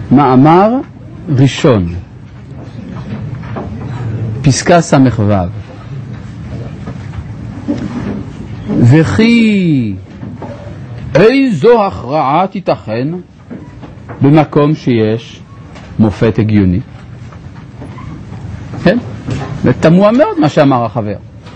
מאמר ראשון, פסקה סמך ו' וכי איזו הכרעה תיתכן במקום שיש מופת הגיוני? כן? תמוה מאוד מה שאמר החבר.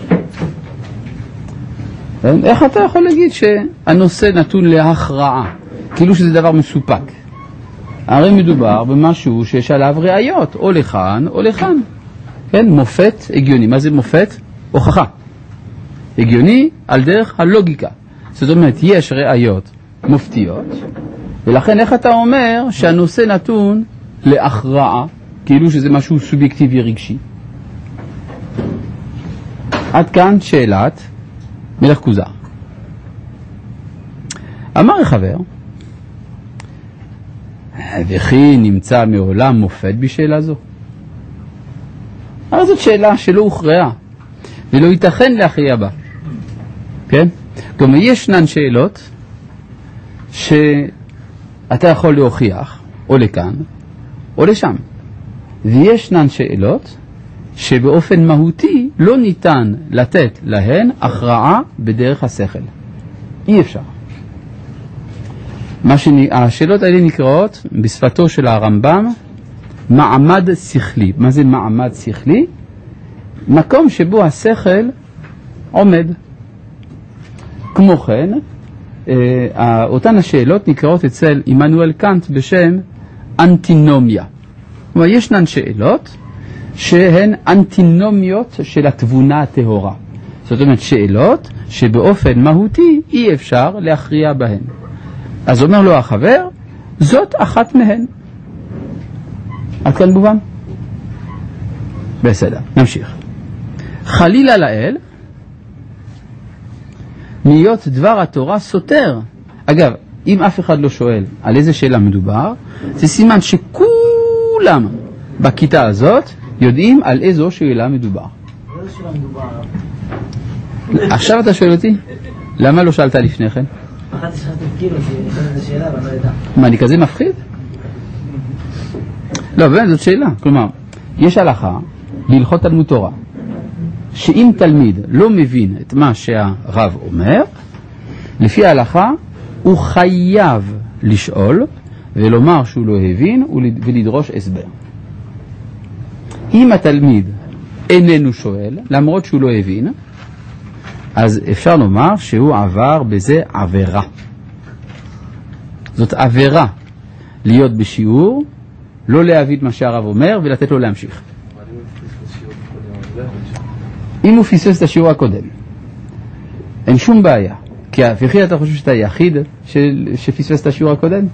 איך אתה יכול להגיד שהנושא נתון להכרעה, כאילו שזה דבר מסופק? הרי מדובר במשהו שיש עליו ראיות, או לכאן או לכאן. כן? מופת הגיוני. מה זה מופת? הוכחה. הגיוני על דרך הלוגיקה. זאת אומרת, יש ראיות מופתיות, ולכן איך אתה אומר שהנושא נתון להכרעה, כאילו שזה משהו סובייקטיבי רגשי? עד כאן שאלת מלך כוזר. אמר החבר, וכי נמצא מעולם מופת בשאלה זו? אבל זאת שאלה שלא הוכרעה, ולא ייתכן להכריע בה. כן? כלומר, ישנן שאלות שאתה יכול להוכיח, או לכאן, או לשם. וישנן שאלות שבאופן מהותי לא ניתן לתת להן הכרעה בדרך השכל. אי אפשר. השאלות האלה נקראות בשפתו של הרמב"ם מעמד שכלי. מה זה מעמד שכלי? מקום שבו השכל עומד. כמו כן, אותן השאלות נקראות אצל עמנואל קאנט בשם אנטינומיה. כלומר, ישנן שאלות שהן אנטינומיות של התבונה הטהורה. זאת אומרת, שאלות שבאופן מהותי אי אפשר להכריע בהן. אז אומר לו החבר, זאת אחת מהן. עד כאן מובן? בסדר, נמשיך. חלילה לאל, להיות דבר התורה סותר. אגב, אם אף אחד לא שואל על איזה שאלה מדובר, זה סימן שכולם בכיתה הזאת יודעים על איזו שאלה מדובר. איזו שאלה מדובר? עכשיו אתה שואל אותי? למה לא שאלת לפני כן? אחת שחלתם כאילו שזו שאלה, אבל לא ידע. מה, אני כזה מפחיד? לא, באמת, זאת שאלה. כלומר, יש הלכה בהלכות תלמוד תורה, שאם תלמיד לא מבין את מה שהרב אומר, לפי ההלכה הוא חייב לשאול ולומר שהוא לא הבין ולדרוש הסבר. אם התלמיד איננו שואל, למרות שהוא לא הבין, אז אפשר לומר שהוא עבר בזה עבירה. זאת עבירה להיות בשיעור, לא להבין מה שהרב אומר ולתת לו להמשיך. אם הוא פיסס את השיעור הקודם, אין שום בעיה. כי וכי אתה חושב שאתה היחיד שפיסס את השיעור הקודם?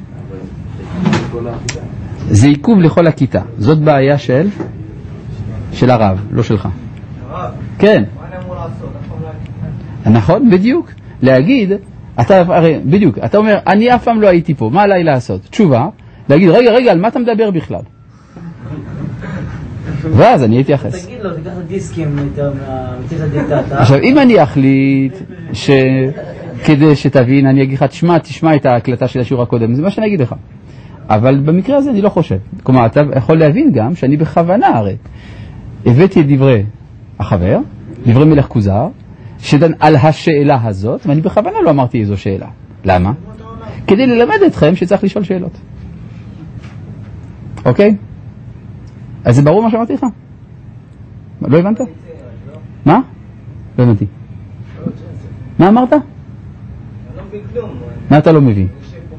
זה עיכוב לכל הכיתה. זאת בעיה של הרב, לא שלך. הרב? כן. מה אני אמור לעשות? נכון, בדיוק. להגיד, הרי בדיוק, אתה אומר, אני אף פעם לא הייתי פה, מה עליי לעשות? תשובה, להגיד, רגע, על מה אתה מדבר בכלל? ואז אני אתייחס. תגיד לו, תיקח דיסקים מהמציץ הדיקטטה. עכשיו, אם אני אחליט כדי שתבין, אני אגיד לך, תשמע את ההקלטה של השיעור הקודם, זה מה שאני אגיד לך. אבל במקרה הזה אני לא חושב. כלומר, אתה יכול להבין גם שאני בכוונה הרי הבאתי את דברי החבר, דברי מלך כוזר, שדן על השאלה הזאת, ואני בכוונה לא אמרתי איזו שאלה. למה? כדי ללמד אתכם שצריך לשאול שאלות. אוקיי? אז זה ברור מה שאמרתי לך? לא הבנת? מה? לא הבנתי. מה אמרת? מה אתה לא מבין?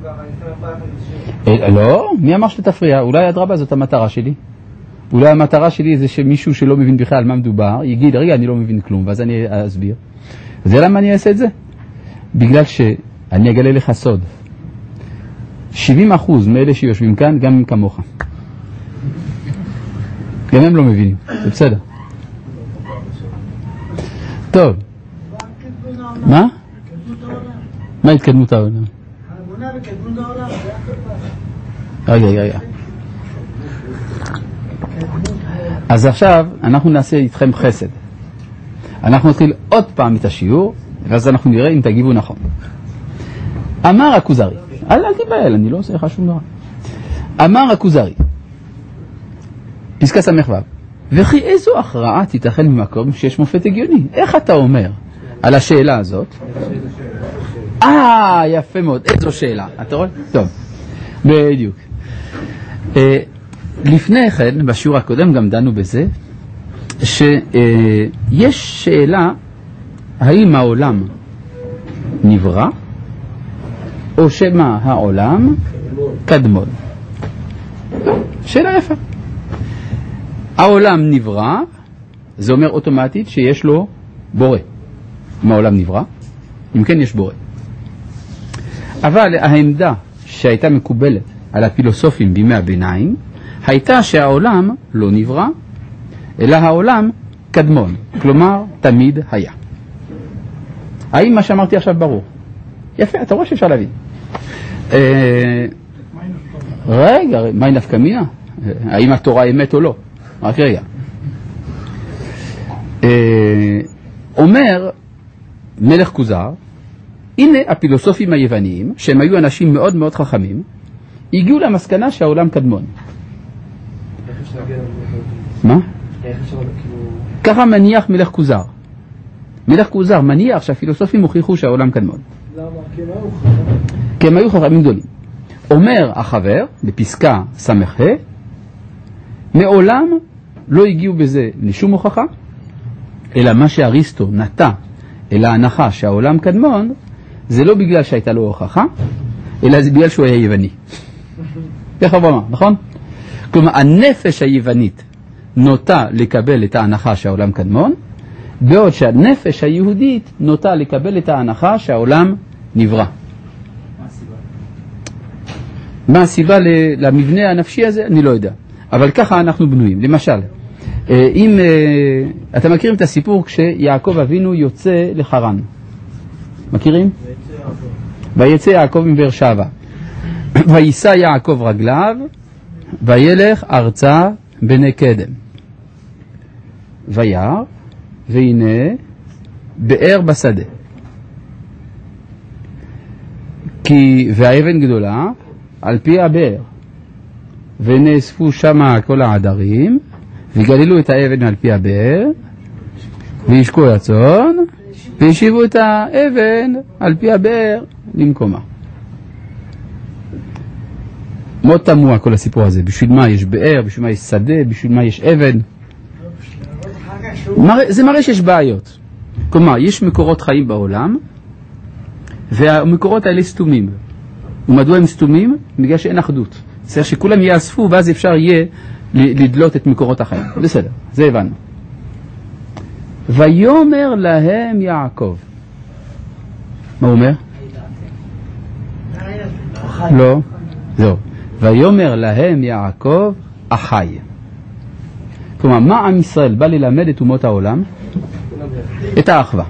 לא, מי אמר שאתה תפריע? אולי אדרבה זאת המטרה שלי. אולי המטרה שלי זה שמישהו שלא מבין בכלל על מה מדובר, יגיד, רגע, אני לא מבין כלום, ואז אני אסביר. זה למה אני אעשה את זה? בגלל שאני אגלה לך סוד. 70% מאלה שיושבים כאן, גם הם כמוך. גם הם לא מבינים, זה בסדר. טוב. מה? מה התקדמות העולם? רגע. אז עכשיו אנחנו נעשה איתכם חסד. אנחנו נתחיל עוד פעם את השיעור, ואז אנחנו נראה אם תגיבו נכון. אמר הכוזרי, אל תיבהל, אני לא עושה לך שום דבר. אמר הכוזרי, פסקה סמך ו', וכי איזו הכרעה תיתכן במקום שיש מופת הגיוני? איך אתה אומר על השאלה הזאת? יפה מאוד, איזו שאלה, אתה רואה? טוב, בדיוק. לפני כן, בשיעור הקודם גם דנו בזה, שיש שאלה האם העולם נברא או שמה העולם קדמון. שאלה יפה. העולם נברא, זה אומר אוטומטית שיש לו בורא. אם העולם נברא, אם כן יש בורא. אבל העמדה שהייתה מקובלת על הפילוסופים בימי הביניים הייתה שהעולם לא נברא, אלא העולם קדמון, כלומר תמיד היה. האם מה שאמרתי עכשיו ברור? יפה, אתה רואה שאפשר להבין. רגע, מהי נפקא מינה? האם התורה אמת או לא? רק רגע. אומר מלך כוזר, הנה הפילוסופים היווניים, שהם היו אנשים מאוד מאוד חכמים, הגיעו למסקנה שהעולם קדמון. מה? ככה מניח מלך כוזר. מלך כוזר מניח שהפילוסופים הוכיחו שהעולם קדמון. למה? כי הם היו חכמים גדולים. אומר החבר, בפסקה סמך, מעולם לא הגיעו בזה לשום הוכחה, אלא מה שאריסטו נטע אל ההנחה שהעולם קדמון, זה לא בגלל שהייתה לו הוכחה, אלא זה בגלל שהוא היה יווני. ככה הוא אמר, נכון? כלומר, הנפש היוונית נוטה לקבל את ההנחה שהעולם קדמון, בעוד שהנפש היהודית נוטה לקבל את ההנחה שהעולם נברא. מה הסיבה למבנה הנפשי הזה? אני לא יודע. אבל ככה אנחנו בנויים. למשל, אם אתה מכירים את הסיפור כשיעקב אבינו יוצא לחרן. מכירים? ויצא יעקב מבאר שבע. ויישא יעקב רגליו, וילך ארצה בני קדם. וירא, והנה באר בשדה. והאבן גדולה על פי הבאר. ונאספו שמה כל העדרים, וגללו את האבן על פי הבאר, וישקו הצאן, וישיבו את האבן על פי הבאר למקומה. מאוד תמוה כל הסיפור הזה. בשביל מה יש באר, בשביל מה יש שדה, בשביל מה יש אבן. זה מראה שיש בעיות. כלומר, יש מקורות חיים בעולם, והמקורות האלה סתומים. ומדוע הם סתומים? בגלל שאין אחדות. צריך שכולם יאספו, ואז אפשר יהיה לדלות את מקורות החיים. בסדר, זה הבנו. ויאמר להם יעקב. מה הוא אומר? לא, זהו. ויאמר להם יעקב אחי. כלומר, מה עם ישראל בא ללמד את אומות העולם? את האחווה.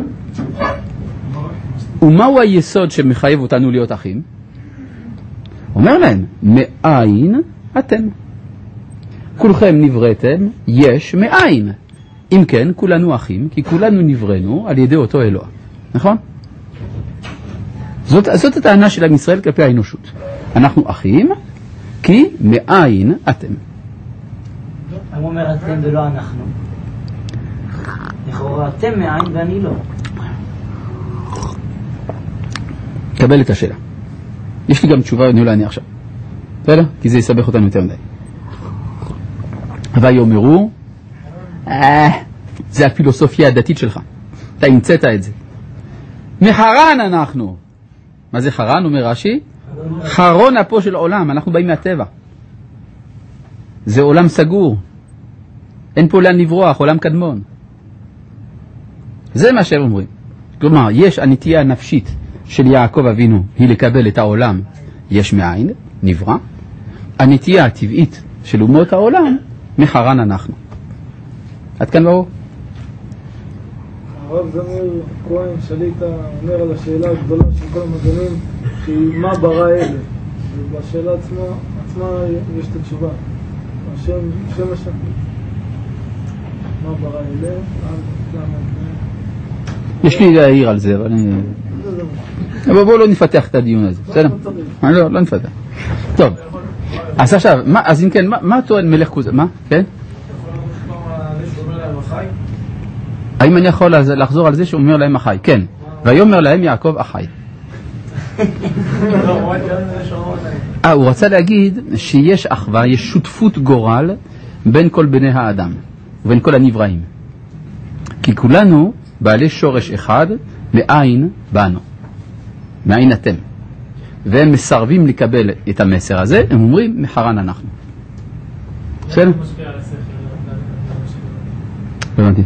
ומהו היסוד שמחייב אותנו להיות אחים? אומר להם, מאין אתם? כולכם נבראתם יש מאין. אם כן, כולנו אחים, כי כולנו נבראנו על ידי אותו אלוה. נכון? זאת הטענה של עם ישראל כלפי האנושות. אנחנו אחים, כי מאין אתם. הוא אומר אתם ולא אנחנו. לכאורה אתם מאין ואני לא. קבל את השאלה. יש לי גם תשובה, אני אולי עכשיו. בסדר? כי זה יסבך אותנו יותר מדי. ויאמרו, זה הפילוסופיה הדתית שלך. אתה המצאת את זה. מחרן אנחנו. מה זה חרן? אומר רש"י. חרון אפו של עולם. אנחנו באים מהטבע. זה עולם סגור. אין פה לאן לברוח, עולם קדמון. זה מה שהם אומרים. כלומר, יש הנטייה הנפשית של יעקב אבינו, היא לקבל את העולם יש מאין, נברא. הנטייה הטבעית של אומות העולם, מחרן אנחנו. עד כאן ברור? הרב זמיר כהן שליטה אומר על השאלה הגדולה של כל המדענים, שהיא מה ברא אלה. ובשאלה עצמה יש את התשובה. השם השם. מה ברא אלה? יש לי להעיר על זה, אבל בואו לא נפתח את הדיון הזה. בסדר? לא נפתח. טוב. אז עכשיו, אז אם כן, מה טוען מלך כוזר? מה? כן? האם אני יכול לחזור על זה שהוא אומר להם אחי? כן. ויאמר להם יעקב אחי. הוא רצה להגיד שיש אחווה, יש שותפות גורל בין כל בני האדם ובין כל הנבראים. כי כולנו בעלי שורש אחד, מאין באנו, מאין אתם. והם מסרבים לקבל את המסר הזה, הם אומרים מחרן אנחנו. בסדר? הבנתי.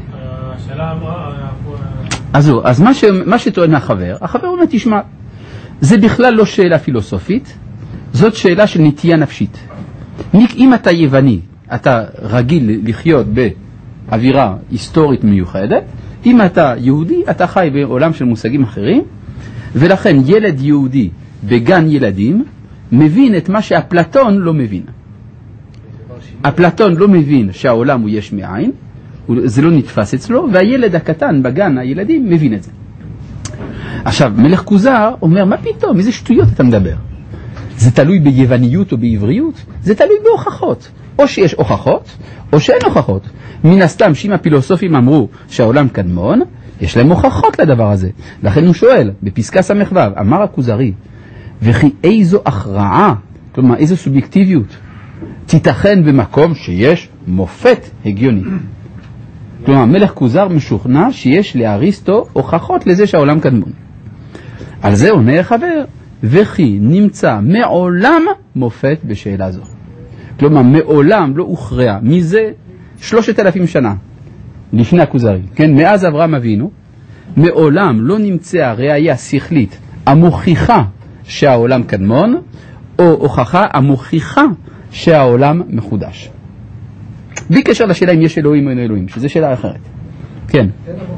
אז מה שטוען החבר אומר תשמע, זה בכלל לא שאלה פילוסופית, זאת שאלה של נטייה נפשית. אם אתה יווני, אתה רגיל לחיות באווירה היסטורית מיוחדת, אם אתה יהודי, אתה חי בעולם של מושגים אחרים, ולכן ילד יהודי בגן ילדים מבין את מה שאפלטון לא מבין. אפלטון לא מבין שהעולם הוא יש מאין, זה לא נתפס אצלו, והילד הקטן בגן הילדים מבין את זה. עכשיו, מלך כוזר אומר, מה פתאום, איזה שטויות אתה מדבר? זה תלוי ביווניות או בעבריות? זה תלוי בהוכחות. או שיש הוכחות, או שאין הוכחות. מן הסתם, שאם הפילוסופים אמרו שהעולם קדמון, יש להם הוכחות לדבר הזה. לכן הוא שואל, בפסקה ס"ו, אמר הכוזרי, וכי איזו הכרעה, כלומר איזו סובייקטיביות, תיתכן במקום שיש מופת הגיוני. כלומר, מלך כוזר משוכנע שיש לאריסטו הוכחות לזה שהעולם קדמון. על זה עונה החבר, וכי נמצא מעולם מופת בשאלה זו. כלומר, מעולם לא הוכרע, מזה 3,000 שנה, לפני הכוזרי, כן? מאז אברהם אבינו, מעולם לא נמצאה ראיה שכלית המוכיחה שהעולם קדמון, או הוכחה המוכיחה שהעולם מחודש. בלי קשר לשאלה אם יש אלוהים או אין אלוהים, שזו שאלה אחרת. כן.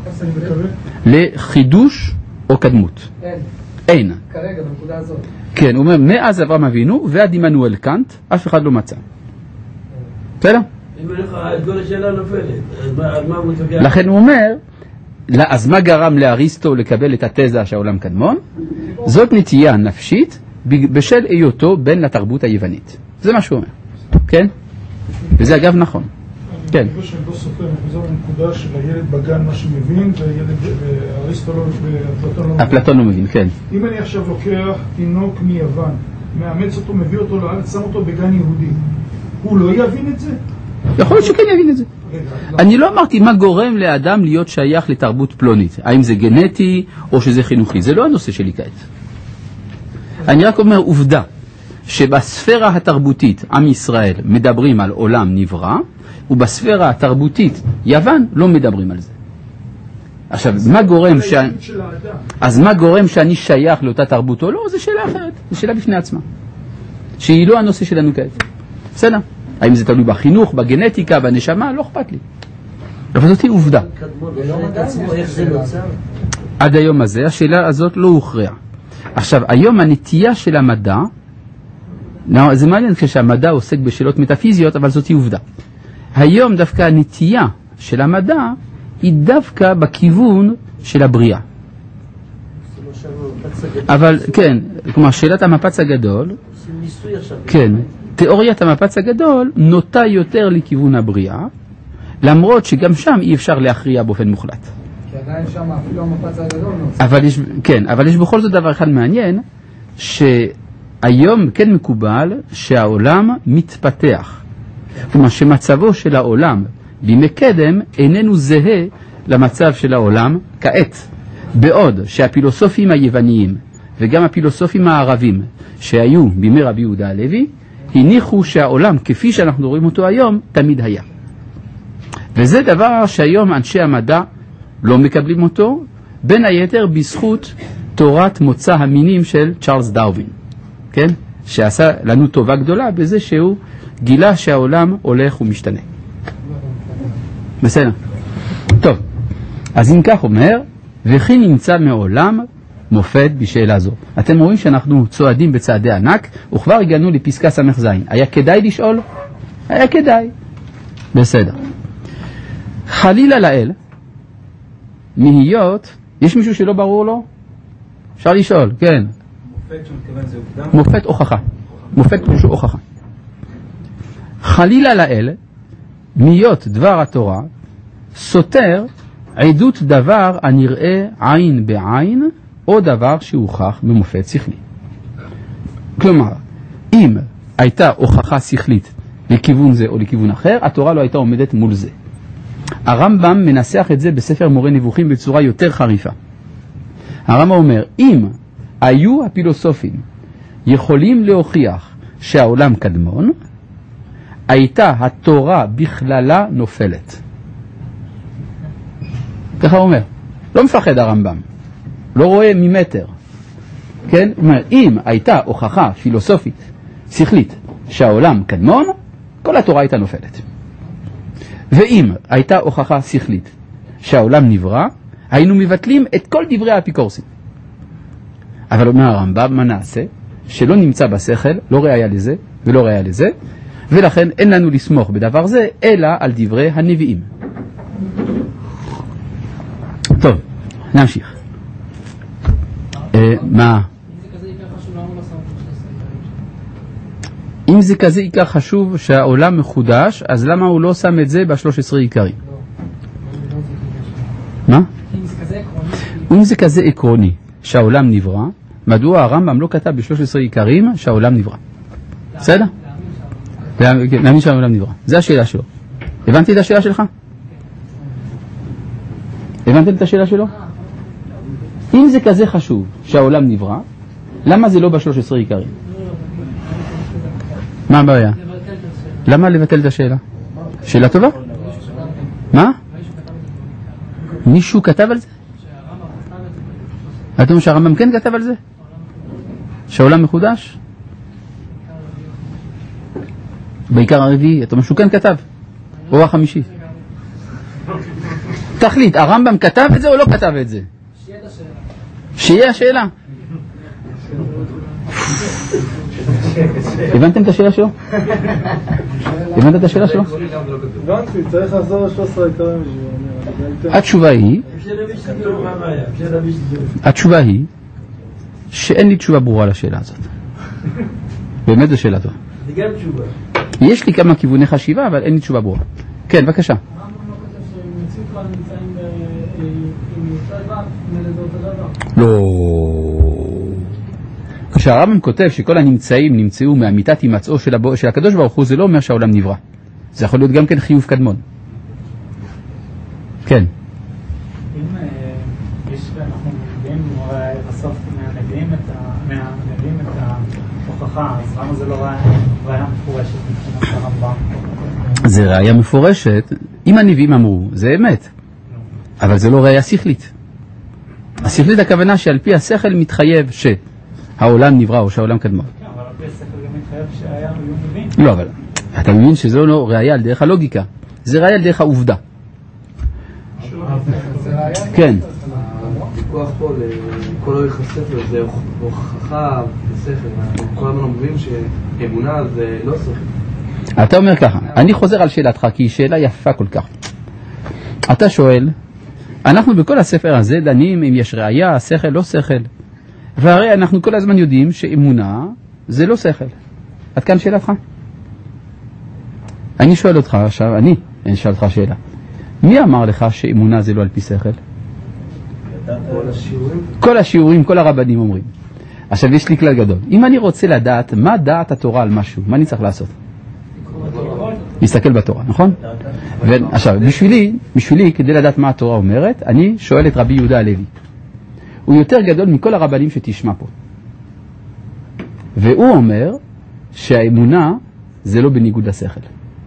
לחידוש או קדמות? אין. כרגע, בנקודה הזאת. כן, הוא אומר, מאז אברהם אבינו ועד עמנואל קאנט, אף אחד לא מצא. בסדר? אם לך, כל השאלה נופלת, אז מה הוא מתווכח? לכן הוא אומר, אז מה גרם לאריסטו לקבל את התזה שהעולם קדמון? זאת נטייה נפשית בשל היותו בן לתרבות היוונית. זה מה שהוא אומר. כן? וזה אגב נכון. כן. אני חושב שלא סופר, נחזור לנקודה של הילד בגן מה שמבין, ואריסטו ואפלטון לא מבין. אפלטון לא מבין, כן. אם אני עכשיו לוקח תינוק מיוון, מאמץ אותו, מביא אותו לארץ, שם אותו בגן יהודי, הוא לא יבין את זה? יכול להיות שכן יבין את זה. אני לא אמרתי מה גורם לאדם להיות שייך לתרבות פלונית. האם זה גנטי או שזה חינוכי. זה לא הנושא שלי כעת. אני רק אומר עובדה. שבספירה התרבותית עם ישראל מדברים על עולם נברא, ובספירה התרבותית יוון לא מדברים על זה. עכשיו, מה גורם שאני שייך לאותה תרבות או לא? זה שאלה אחרת, זו שאלה בפני עצמה. שהיא לא הנושא שלנו כעת. בסדר? האם זה תלוי בחינוך, בגנטיקה, בנשמה? לא אכפת לי. אבל זאת היא עובדה. עד היום הזה, השאלה הזאת לא הוכרעה. עכשיו, היום הנטייה של המדע, זה מעניין כשהמדע עוסק בשאלות מטאפיזיות, אבל זאת היא עובדה. היום דווקא הנטייה של המדע היא דווקא בכיוון של הבריאה. אבל כן, כלומר שאלת המפץ הגדול, כן, תיאוריית המפץ הגדול נוטה יותר לכיוון הבריאה, למרות שגם שם אי אפשר להכריע באופן מוחלט. כי עדיין שם אפילו המפץ הגדול נוצא. אבל יש בכל זאת דבר אחד מעניין, שהיום כן מקובל שהעולם מתפתח. כלומר שמצבו של העולם בימי קדם איננו זהה למצב של העולם כעת. בעוד שהפילוסופים היווניים וגם הפילוסופים הערבים שהיו בימי רבי יהודה הלוי הניחו שהעולם כפי שאנחנו רואים אותו היום תמיד היה. וזה דבר שהיום אנשי המדע לא מקבלים אותו, בין היתר בזכות תורת מוצא המינים של צ'ארלס דרווין, כן? שעשה לנו טובה גדולה בזה שהוא גילה שהעולם הולך ומשתנה. בסדר. טוב, אז אם כך אומר, וכי נמצא מעולם מופת בשאלה זו. אתם רואים שאנחנו צועדים בצעדי ענק, וכבר הגענו לפסקה ס"ז. היה כדאי לשאול? היה כדאי. בסדר. חלילה לאל, מהיות, יש מישהו שלא ברור לו? אפשר לשאול, כן. מופת שמתכוון זה עובדה? מופת הוכחה. מופת פשוט הוכחה. חלילה לאל, מיות דבר התורה, סותר עדות דבר הנראה עין בעין, או דבר שהוכח במופת שכלי. כלומר, אם הייתה הוכחה שכלית לכיוון זה או לכיוון אחר, התורה לא הייתה עומדת מול זה. הרמב"ם מנסח את זה בספר מורה נבוכים בצורה יותר חריפה. הרמב"ם אומר, אם היו הפילוסופים יכולים להוכיח שהעולם קדמון, הייתה התורה בכללה נופלת. ככה הוא אומר. לא מפחד הרמב"ם. לא רואה ממטר. כן? הוא אומר, אם הייתה הוכחה פילוסופית, שכלית, שהעולם קדמון, כל התורה הייתה נופלת. ואם הייתה הוכחה שכלית שהעולם נברא, היינו מבטלים את כל דברי האפיקורסים. אבל אומר הרמב"ם, מה נעשה? שלא נמצא בשכל, לא ראיה לזה ולא ראיה לזה, ולכן אין לנו לסמוך בדבר זה, אלא על דברי הנביאים. טוב, נמשיך. מה? אם זה כזה עיקר חשוב שהעולם מחודש, אז למה הוא לא שם את זה ב-13 עיקרים? מה? אם זה כזה עקרוני שהעולם נברא, מדוע הרמב"ם לא כתב ב-13 עיקרים שהעולם נברא? בסדר? להאמין שהעולם נברא. זה השאלה שלו. הבנתי את השאלה שלך? הבנתם את השאלה שלו? אם זה כזה חשוב שהעולם נברא, למה זה לא ב-13 עיקרים? מה הבעיה? למה לבטל את השאלה? שאלה טובה? מה? מישהו כתב על זה? אתה אומר שהרמב"ם כן כתב על זה? שהעולם מחודש? בעיקר הרביעי, אתה אומר שהוא כן כתב? או החמישי? תחליט, הרמב"ם כתב את זה או לא כתב את זה? שיהיה השאלה. הבנתם את השאלה שלו? הבנת את השאלה שלו? הבנתי, צריך לחזור ל-13 עיקרים. התשובה היא שאין לי תשובה ברורה לשאלה הזאת. באמת זו שאלה טובה. זה גם תשובה. יש לי כמה כיווני חשיבה, אבל אין לי תשובה ברורה. כן, בבקשה. לא. כשהרמב"ם כותב שכל הנמצאים נמצאו מאמיתת הימצאו של הקדוש ברוך הוא, זה לא אומר שהעולם נברא. זה יכול להיות גם כן חיוב קדמון. כן. אם אנחנו מביאים בסוף מהנביאים את ההוכחה, אז למה זה לא ראיה מפורשת מבחינת הרמב"ם? זה ראיה מפורשת. אם הנביאים אמרו, זה אמת. אבל זה לא ראיה שכלית. השכלית הכוונה שעל פי השכל מתחייב שהעולם נברא או שהעולם קדמון. אבל על פי השכל גם מתחייב שהיה מבין. לא, אבל אתה מבין שזו לא ראיה על דרך הלוגיקה. זה ראיה על דרך העובדה. כן. הוויכוח פה לכל אורך הספר זה הוכחה בשכל. כל הזמן אומרים שאמונה זה לא שכל. אתה אומר ככה, אני חוזר על שאלתך כי היא שאלה יפה כל כך. אתה שואל, אנחנו בכל הספר הזה דנים אם יש ראיה, שכל, לא שכל. והרי אנחנו כל הזמן יודעים שאמונה זה לא שכל. עד כאן שאלתך? אני שואל אותך עכשיו, אני שואל אותך שאלה. מי אמר לך שאמונה זה לא על פי שכל? כל השיעורים, כל הרבנים אומרים. עכשיו יש לי כלל גדול. אם אני רוצה לדעת מה דעת התורה על משהו, מה אני צריך לעשות? להסתכל בתורה, נכון? עכשיו, בשבילי, כדי לדעת מה התורה אומרת, אני שואל את רבי יהודה הלוי. הוא יותר גדול מכל הרבנים שתשמע פה. והוא אומר שהאמונה זה לא בניגוד לשכל.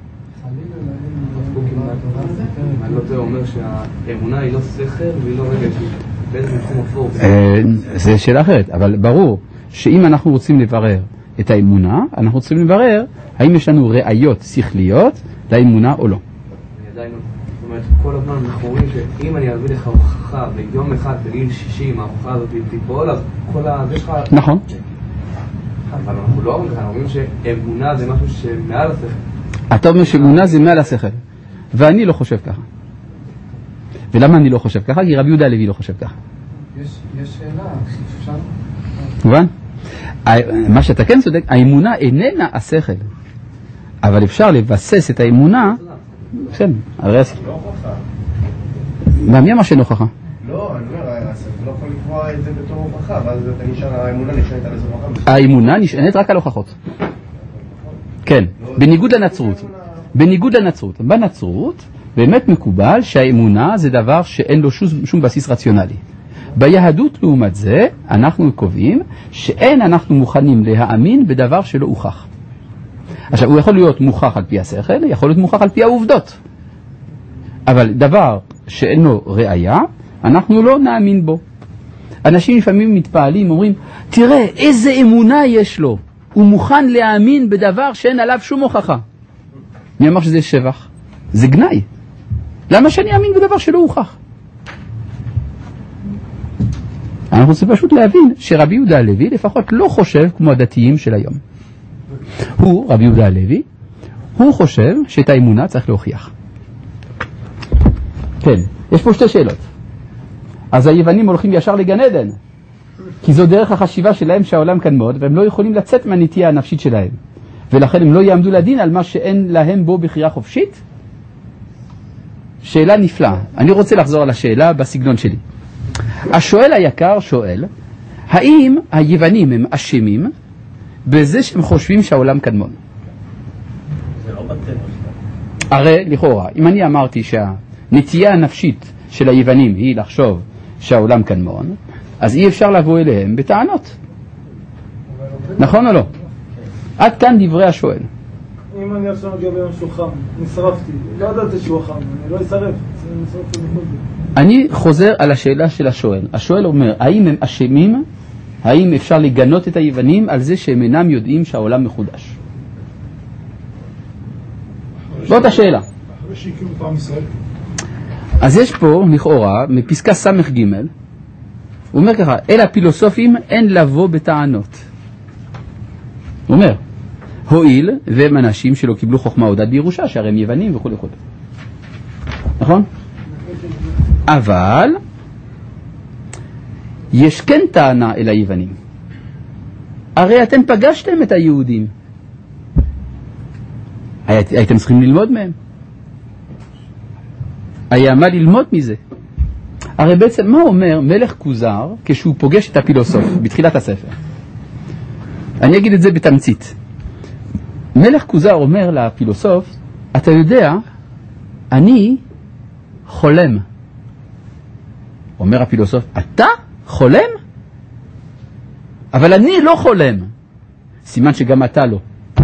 זה אומר שהאמונה היא לא שכל והיא לא רגש, באיזה מקום אפור. זה שאלה אחרת, אבל ברור שאם אנחנו רוצים לברר את האמונה, אנחנו רוצים לברר האם יש לנו ראיות שכליות לאמונה או לא. עדיין, זאת אומרת, כל הזמן אנחנו רואים שאם אני אביא לך הוכחה ביום אחד בגיל 60, ההוכחה הזאת תיפול, אז כל זה שלך... נכון. אבל אנחנו לא אומרים שאמונה זה משהו שמעל השכל. אתה אומר שאמונה זה מעל השכל, ואני לא חושב ככה. ולמה אני לא חושב ככה? כי רבי יהודה הלוי לא חושב ככה. יש שאלה, אפשר? מובן? מה שאתה כן צודק, האמונה איננה השכל. אבל אפשר לבסס את האמונה, בסדר, הרי עשית. לא הוכחה. מי אמר שאין הוכחה? לא, אני אומר, אתה לא יכול לקבוע את זה בתור הוכחה, ואז האמונה נשענת על איזו הוכחה. האמונה נשענת רק על הוכחות. כן, בניגוד לנצרות. בניגוד לנצרות. בנצרות באמת מקובל שהאמונה זה דבר שאין לו שום בסיס רציונלי. ביהדות לעומת זה אנחנו קובעים שאין אנחנו מוכנים להאמין בדבר שלא הוכח. עכשיו הוא יכול להיות מוכח על פי השכל, יכול להיות מוכח על פי העובדות. אבל דבר שאינו ראיה, אנחנו לא נאמין בו. אנשים לפעמים מתפעלים, אומרים, תראה איזה אמונה יש לו. הוא מוכן להאמין בדבר שאין עליו שום הוכחה. מי אמר שזה שבח? זה גנאי. למה שאני אאמין בדבר שלא הוכח? אנחנו רוצים פשוט להבין שרבי יהודה הלוי לפחות לא חושב כמו הדתיים של היום. הוא, רבי יהודה הלוי, הוא חושב שאת האמונה צריך להוכיח. כן, יש פה שתי שאלות. אז היוונים הולכים ישר לגן עדן, כי זו דרך החשיבה שלהם שהעולם כאן מאוד, והם לא יכולים לצאת מהנטייה הנפשית שלהם. ולכן הם לא יעמדו לדין על מה שאין להם בו בחירה חופשית? שאלה נפלאה. אני רוצה לחזור על השאלה בסגנון שלי. השואל היקר שואל, האם היוונים הם אשמים בזה שהם חושבים שהעולם קדמון? זה לא בטבע. הרי לכאורה, אם אני אמרתי שהנטייה הנפשית של היוונים היא לחשוב שהעולם קדמון, אז אי אפשר לבוא אליהם בטענות. נכון או לא? עד כאן דברי השואל. אם אני עכשיו מגיע ביום שהוא חם, נשרפתי, לא ידעתי שהוא חם, אני לא אשרף, נשרפתי בכל זה. אני חוזר על השאלה של השואל. השואל אומר, האם הם אשמים, האם אפשר לגנות את היוונים על זה שהם אינם יודעים שהעולם מחודש? זאת השאלה. אחרי שהקימו את עם ישראל. אז יש פה, לכאורה, מפסקה סמך ג' הוא אומר ככה, אל הפילוסופים אין לבוא בטענות. הוא אומר, הועיל והם אנשים שלא קיבלו חוכמה או דת בירושה, שהרי הם יוונים וכו' וכו'. נכון? אבל יש כן טענה אל היוונים. הרי אתם פגשתם את היהודים. הייתם צריכים ללמוד מהם. היה מה ללמוד מזה. הרי בעצם מה אומר מלך כוזר כשהוא פוגש את הפילוסוף בתחילת הספר? אני אגיד את זה בתמצית. מלך כוזר אומר לפילוסוף, אתה יודע, אני חולם. אומר הפילוסוף, אתה חולם? אבל אני לא חולם. סימן שגם אתה לא.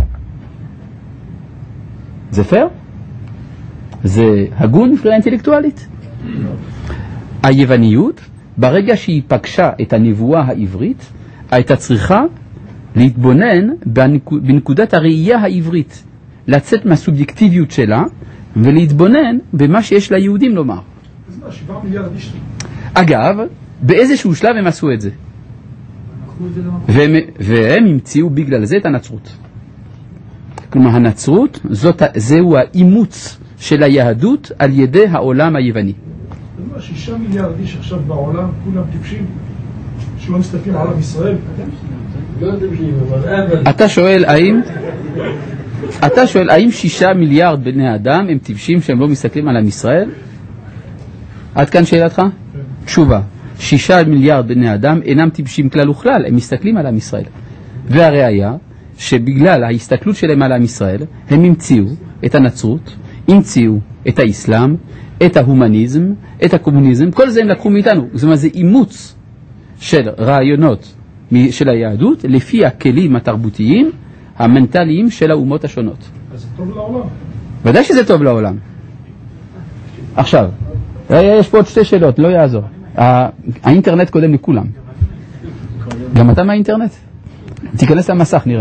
זה פייר? זה הגון מבחינה אינטלקטואלית? היווניות, ברגע שהיא פגשה את הנבואה העברית, הייתה צריכה להתבונן בנקודת הראייה העברית, לצאת מהסובייקטיביות שלה ולהתבונן במה שיש ליהודים לומר. 7 מיליארד איש. אגב, באיזשהו שלב הם עשו את זה. והם המציאו בגלל זה את הנצרות. כלומר, הנצרות זהו האימוץ של היהדות על ידי העולם היווני. 6 מיליארד איש עכשיו בעולם, כולם טיפשים, שלא מסתכלים על עם ישראל. אתה שואל האם 6 מיליארד בני אדם הם טיפשים שהם לא מסתכלים על עם ישראל? עד כאן שאלתך? תשובה. 6 מיליארד בני אדם אינם טיפשים כלל וכלל, הם מסתכלים על עם ישראל. והראיה שבגלל ההסתכלות שלהם על עם ישראל, הם המציאו את הנצרות, המציאו את האסלאם, את ההומניזם, את הקומוניזם, כל זה הם לקחו מאיתנו. זאת אומרת, זה אימוץ של רעיונות של היהדות לפי הכלים התרבותיים, המנטליים של האומות השונות. אז זה טוב לעולם. ודאי שזה טוב לעולם. עכשיו, יש פה עוד שתי שאלות, לא יעזור. האינטרנט קודם לכולם. גם אתה מהאינטרנט? תיכנס למסך, נראה.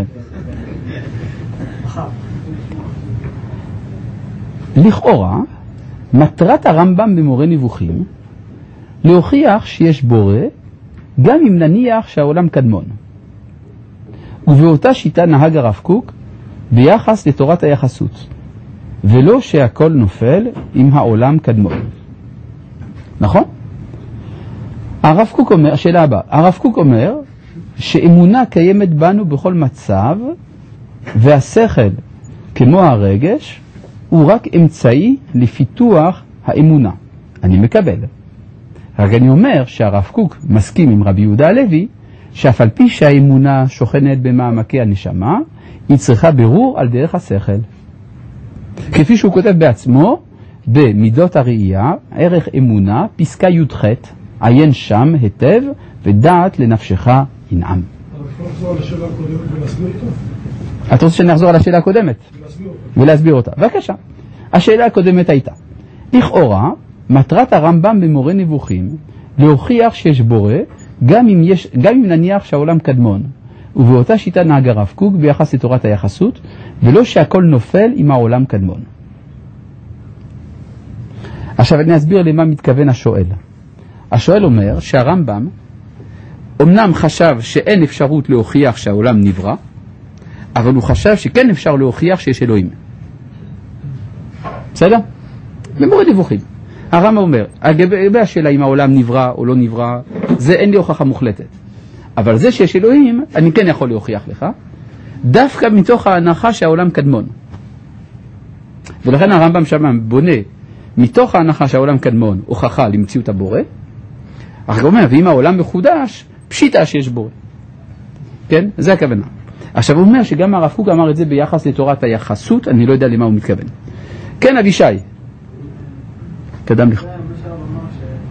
לכאורה, מטרת הרמב"ם במורה נבוכים להוכיח שיש בורא, גם אם נניח שהעולם קדמון. ובאותה שיטה נהג הרב קוק ביחס לתורת היחסות, ולא שהכל נופל עם העולם קדמון. נכון? הרב קוק אומר, השאלה הבאה, הרב קוק אומר שאמונה קיימת בנו בכל מצב, והשכל כמו הרגש, הוא רק אמצעי לפיתוח האמונה. אני מקבל. רק אני אומר שהרב קוק מסכים עם רבי יהודה הלוי, שאף על פי שהאמונה שוכנת במעמקי הנשמה, היא צריכה ברור על דרך השכל. כפי שהוא כותב בעצמו, במידות הראייה, ערך אמונה, פסקה י"ח, עיין שם היטב ודעת לנפשך ינעם. אתה רוצה שנחזור על השאלה הקודמת? ולהסביר אותה. בבקשה. השאלה הקודמת הייתה, לכאורה, מטרת הרמב"ם במורה נבוכים, להוכיח שיש בורא, גם אם נניח שהעולם קדמון, ובאותה שיטה נהג הרב קוק ביחס לתורת היחסות, ולא שהכל נופל עם העולם קדמון. עכשיו אני אסביר למה מתכוון השואל. השואל אומר שהרמב"ם אמנם חשב שאין אפשרות להוכיח שהעולם נברא, אבל הוא חשב שכן אפשר להוכיח שיש אלוהים. בסדר? במורה נבוכים. הרמב"ם אומר, לגבי השאלה אם העולם נברא או לא נברא, זה אין לי הוכחה מוחלטת. אבל זה שיש אלוהים, אני כן יכול להוכיח לך, דווקא מתוך ההנחה שהעולם קדמון. ולכן הרמב"ם שם בונה, מתוך ההנחה שהעולם קדמון, הוכחה למציאות הבורא, אך הוא אומר, ואם העולם מחודש, פשיטה שיש בורא. כן? זה הכוונה. עכשיו הוא אומר שגם הרב קוק אמר את זה ביחס לתורת היחסות, אני לא יודע למה הוא מתכוון. כן, אבישי. קדם לך. מה שהרב אמר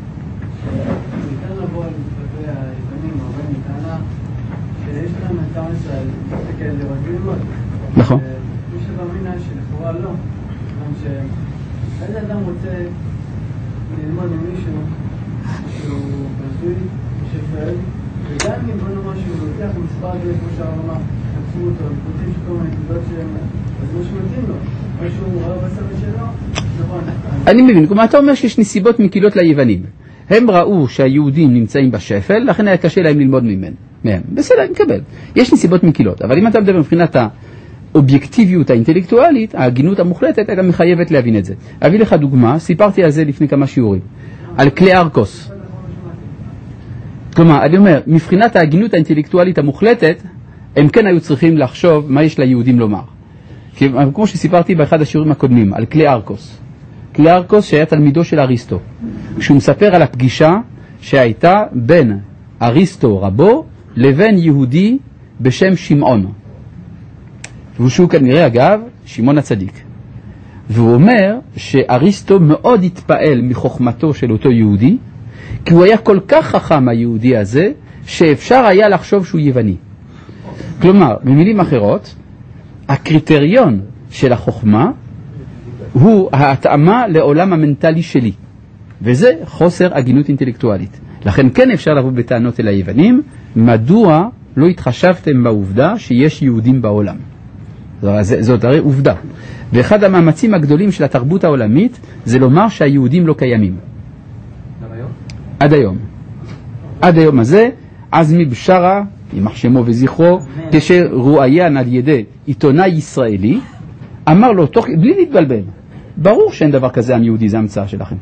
שניתן לבוא לגבי היוונים, הרבה מטענה, שיש להם את העם ישראל, להסתכל לרגיל מאוד. נכון. מי שבאמינה שלכאורה לא. גם שאיזה אדם רוצה ללמוד ממישהו שהוא בזוי, שפעל, וגם אם בוא נאמר שהוא לוקח מספר גדול, כמו שהרב אמר, עצמו אותו, פרטים של כל מיני נקודות שהם, אז מה שמתאים לו, מה שהוא רואה בסרט שלו, נכון. אני מבין, כלומר אתה אומר שיש נסיבות מקילות ליוונים. הם ראו שהיהודים נמצאים בשפל, לכן היה קשה להם ללמוד מהם. בסדר, אני מקבל. יש נסיבות מקילות, אבל אם אתה מדבר מבחינת האובייקטיביות האינטלקטואלית, ההגינות המוחלטת, הייתה מחייבת להבין את זה. אביא לך דוגמה, סיפרתי על זה לפני כמה שיעורים, על כלי ארקוס. כלומר, אני אומר, מבחינת ההגינות האינטלקטואלית המוחלטת, הם כן היו צריכים לחשוב מה יש ליהודים לומר. כמו שסיפרתי באחד השיעורים הקודמים, על כלי ארקוס. כלי ארקוס שהיה תלמידו של אריסטו. כשהוא מספר על הפגישה שהייתה בין אריסטו רבו לבין יהודי בשם שמעון. והוא כנראה אגב שמעון הצדיק. והוא אומר שאריסטו מאוד התפעל מחוכמתו של אותו יהודי, כי הוא היה כל כך חכם היהודי הזה, שאפשר היה לחשוב שהוא יווני. כלומר, במילים אחרות, הקריטריון של החוכמה הוא ההתאמה לעולם המנטלי שלי, וזה חוסר הגינות אינטלקטואלית. לכן כן אפשר לבוא בטענות אל היוונים, מדוע לא התחשבתם בעובדה שיש יהודים בעולם. זאת הרי עובדה. ואחד המאמצים הגדולים של התרבות העולמית זה לומר שהיהודים לא קיימים. עד היום. עד היום הזה, עזמי בשרה, יימח שמו וזכרו, כשרואיין על ידי עיתונאי ישראלי, אמר לו, בלי להתבלבל, ברור שאין דבר כזה עם יהודי, זה המצאה שלכם.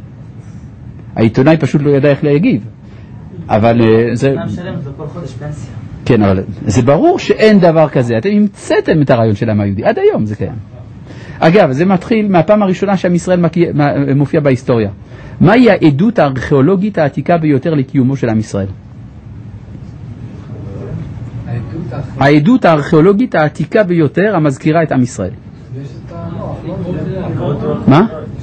העיתונאי פשוט לא ידע איך להגיב. אבל זה... זה כל חודש פנסיה. כן, אבל זה ברור שאין דבר כזה. אתם המצאתם את הרעיון של העם היהודי. עד היום זה קיים. אגב, זה מתחיל מהפעם הראשונה שעם ישראל מופיע בהיסטוריה. מהי העדות הארכיאולוגית העתיקה ביותר לקיומו של עם ישראל? העדות הארכיאולוגית העתיקה ביותר המזכירה את עם ישראל. מה?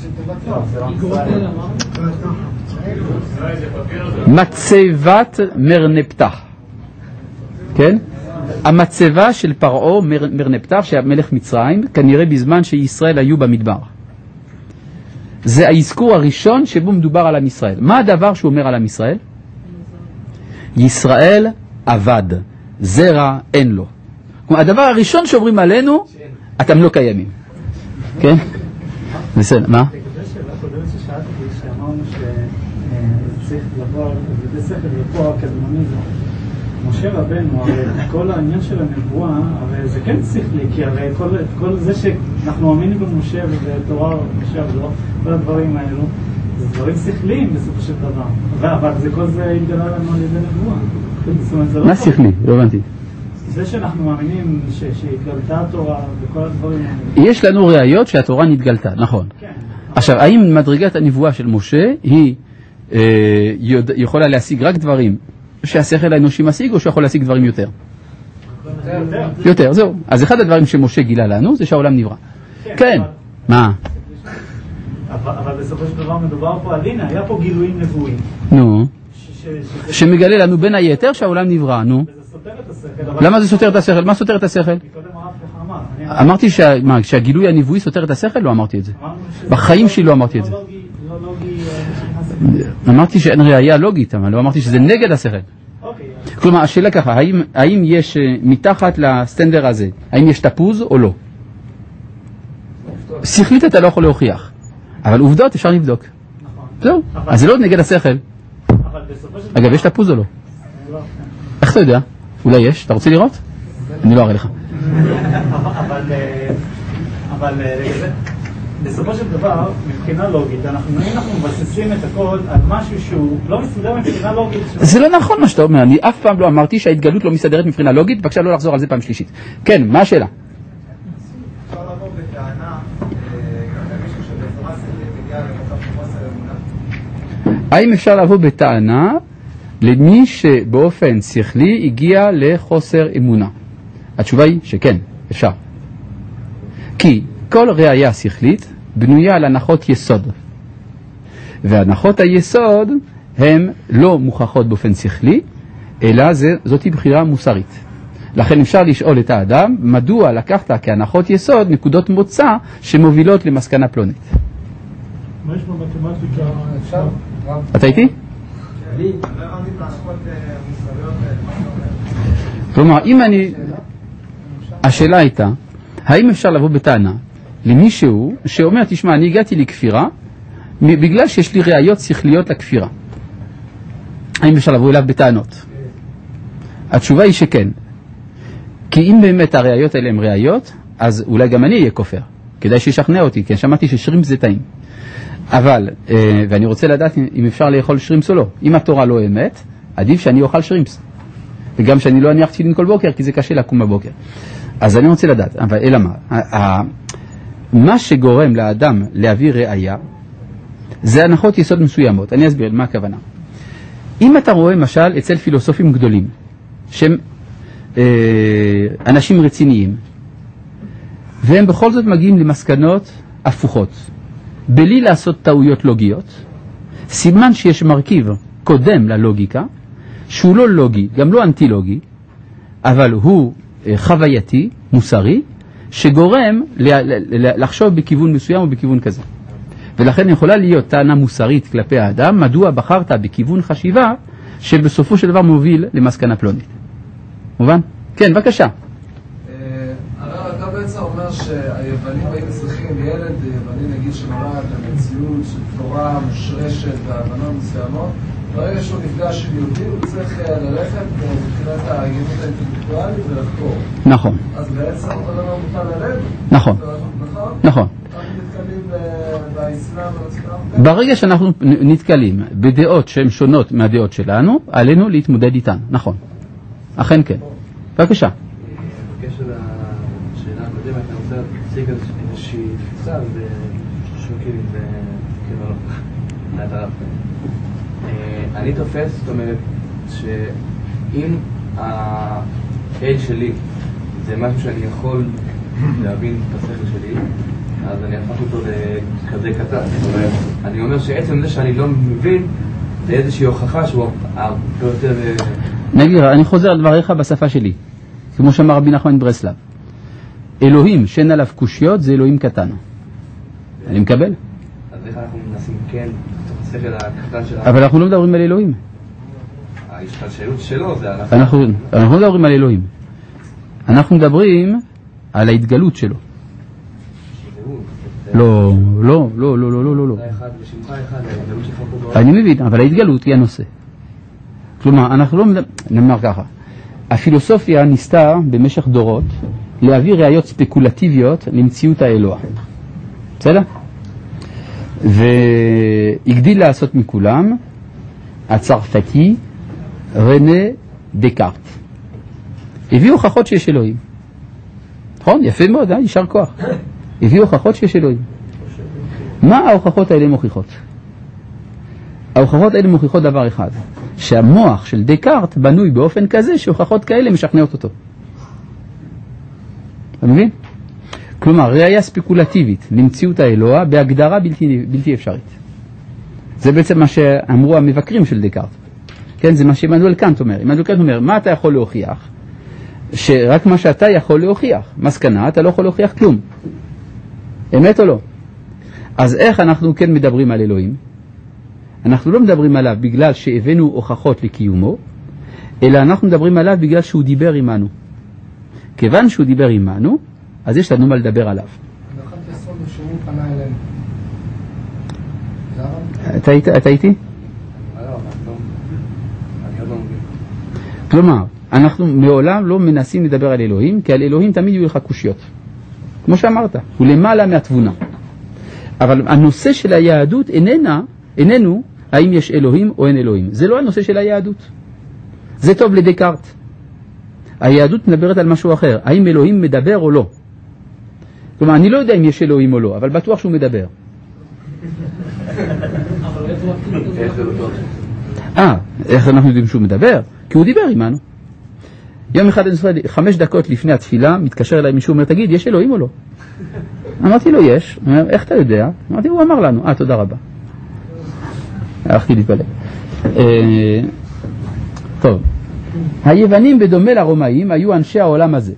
מצבת מרנפתח. כן? המצבה של פרעה מרנפתח, שהיה מלך מצרים, כנראה בזמן שישראל היו במדבר. זה האזכור הראשון שבו מדובר על עם ישראל. מה הדבר שהוא אומר על עם ישראל? ישראל עבד, זרע אין לו. כלומר, הדבר הראשון שאומרים עלינו, אתם לא קיימים. כן? בסדר, מה? שאמרנו שצריך לבוא, וזה שכל ופה הקדמוניזם. משה רבנו, הרי כל העניין של הנבואה, הרי זה כן שכלי, כי הרי כל זה שאנחנו מאמינים במשה ובתורה משה ולא, כל הדברים האלו, זה דברים שכליים בסופו של דבר. אבל כל זה התגלה לנו על ידי נבואה. מה שכלי? לא הבנתי. זה שאנחנו מאמינים שהתגלתה התורה וכל הדברים... יש לנו ראיות שהתורה נתגלתה, נכון. כן. עכשיו, האם מדרגת הנבואה של משה היא יכולה להשיג רק דברים שהשכל האנושי משיג, או שיכול להשיג דברים יותר? יותר, זהו. אז אחד הדברים שמשה גילה לנו זה שהעולם נברא. כן. מה? אבל בסופו של דבר מדובר פה על הנה, היה פה גילויים נבואיים. נו. שמגלה לנו בין היתר שהעולם נברא, נו. וזה סותר את השכל. למה זה סותר את השכל? מה סותר את השכל? קודם הרב ככה אמר. אמרתי שהגילוי הנבואי סותר את השכל? לא אמרתי את זה. בחיים שלי לא אמרתי את זה. אמרתי שאין ראייה לוגית, אבל לא אמרתי שזה נגד השכל. כלומר, השאלה ככה, האם יש מתחת לסטנדר הזה, האם יש תפוז או לא? שכלית אתה לא יכול להוכיח, אבל עובדות אפשר לבדוק. זהו, אז זה לא נגד השכל. אגב, יש תפוז או לא? איך אתה יודע? אולי יש? אתה רוצה לראות? אני לא אראה לך. אבל בסופו של דבר, מבחינה לוגית, אנחנו מבססים את הכל על משהו שהוא לא מסודר מבחינה לוגית. זה לא נכון מה שאתה אומר, אני אף פעם לא אמרתי שההתגלות לא מסתדרת מבחינה לוגית, בבקשה לא לחזור על זה פעם שלישית. כן, מה השאלה? אפשר לבוא בטענה, למישהו שבעזרה שכלית הגיע למצב של חוסר אמונה? האם אפשר לבוא בטענה למי שבאופן שכלי הגיע לחוסר אמונה? התשובה היא שכן, אפשר. כי כל ראייה שכלית בנויה על הנחות יסוד. והנחות היסוד הן לא מוכחות באופן שכלי, אלא זאת בחירה מוסרית. לכן אפשר לשאול את האדם, מדוע לקחת כהנחות יסוד נקודות מוצא שמובילות למסקנה פלונית? מה יש במתמטיקה? אפשר? אתה איתי? כלומר, אם אני... השאלה הייתה, האם אפשר לבוא בטענה למישהו שאומר, תשמע, אני הגעתי לכפירה בגלל שיש לי ראיות שכליות לכפירה? האם אפשר לבוא אליו בטענות? התשובה היא שכן. כי אם באמת הראיות האלה הן ראיות, אז אולי גם אני אהיה כופר. כדאי שישכנע אותי, כי שמעתי ששרימפס זה טעים. אבל, ואני רוצה לדעת אם אפשר לאכול שרימפס או לא. אם התורה לא אמת, עדיף שאני אוכל שרימפס. וגם שאני לא אניח תפילין כל בוקר, כי זה קשה לקום בבוקר. אז אני רוצה לדעת, אבל אלא מה? מה שגורם לאדם להביא ראייה, זה הנחות יסוד מסוימות. אני אסביר מה הכוונה. אם אתה רואה משל אצל פילוסופים גדולים, שהם אנשים רציניים, והם בכל זאת מגיעים למסקנות הפוכות, בלי לעשות טעויות לוגיות, סימן שיש מרכיב קודם ללוגיקה, שהוא לא לוגי, גם לא אנטי-לוגי, אבל הוא חווייתי, מוסרי, שגורם לחשוב בכיוון מסוים או בכיוון כזה. ולכן יכולה להיות טענה מוסרית כלפי האדם, מדוע בחרת בכיוון חשיבה שבסופו של דבר מוביל למסקנה פלונית. מובן? כן, בבקשה. אתה בעצם אומר שהיוונים היו צריכים ילד יווני נגיד שנולד למציאות של תורה מושרשת והבנות מסוימות, ברגע שהוא נפגש עם יהודי הוא צריך ללכת מבחינת העיינות האינטלקטואלית ולחקור. נכון. אז בעצם אותו דבר מוטל עלינו. נכון. נכון. ברגע שאנחנו נתקלים בדעות שהן שונות מהדעות שלנו, עלינו להתמודד איתן. נכון. אכן כן. בבקשה. בקשר לשאלה הקודמת, אני רוצה להציג איזושהי תפיסה ושוקלים וכאילו מעט הרב. אני תופס, זאת אומרת, שאם העד שלי זה משהו שאני יכול להבין את השכל שלי, אז אני הפך אותו לכזה קטן. זאת אומרת, אני אומר שעצם זה שאני לא מבין, זה איזושהי הוכחה שהוא הרבה יותר... נגיד, אני חוזר על דבריך בשפה שלי. כמו שאמר רבי נחמן ברסלב. אלוהים שאין עליו קושיות זה אלוהים קטן. אני מקבל? אז איך אנחנו מנסים כן, בתוך השכל הקטן שלנו? אבל אנחנו לא מדברים על אלוהים. ההשתלשלות שלו זה... אנחנו לא מדברים על אלוהים. אנחנו מדברים על ההתגלות שלו. לא, לא, לא, לא, לא, לא, לא. אני מבין, אבל ההתגלות היא הנושא. כלומר, אנחנו לא נאמר ככה. הפילוסופיה ניסתה במשך דורות להביא ראיות ספקולטיביות למציאות האלוה. בסדר? והגדיל לעשות מכולם הצרפתי רנה דקארט. הביאו הוכחות שיש אלוהים. נכון? יפה מאוד, יישר כוח. הביאו הוכחות שיש אלוהים. מה ההוכחות האלה מוכיחות? ההוכחות האלה מוכיחות דבר אחד, שהמוח של דקארט בנוי באופן כזה שהוכחות כאלה משכנעות אותו. אתה מבין? כלומר, ראייה ספקולטיבית למציאות האלוה בהגדרה בלתי אפשרית. זה בעצם מה שאמרו המבקרים של דקארט. כן, זה מה שאמנואל קאנט אומר. אמנואל קאנט אומר, מה אתה יכול להוכיח? שרק מה שאתה יכול להוכיח. מסקנה, אתה לא יכול להוכיח כלום. אמת או לא? אז איך אנחנו כן מדברים על אלוהים? אנחנו לא מדברים עליו בגלל שהבאנו הוכחות לקיומו, אלא אנחנו מדברים עליו בגלל שהוא דיבר עמנו. כיוון שהוא דיבר עמנו, אז יש לנו מה לדבר עליו. אתה איתי? כלומר, אנחנו מעולם לא מנסים לדבר על אלוהים, כי על אלוהים תמיד יהיו לך קושיות. כמו שאמרת, הוא למעלה מהתבונה. אבל הנושא של היהדות איננו האם יש אלוהים או אין אלוהים. זה לא הנושא של היהדות. זה טוב לדקארט. היהדות מדברת על משהו אחר. האם אלוהים מדבר או לא? כלומר, אני לא יודע אם יש אלוהים או לא, אבל בטוח שהוא מדבר. איך אנחנו יודעים שהוא מדבר? כי הוא דיבר עמנו. יום אחד, 5 דקות לפני התפילה, מתקשר אליי מישהו, אומר, תגיד, יש אלוהים או לא? אמרתי לו, יש. הוא אומר, איך אתה יודע? אמרתי, הוא אמר לנו. תודה רבה. הלכתי להתפלל. טוב. היוונים בדומה לרומאים היו אנשי העולם הזה.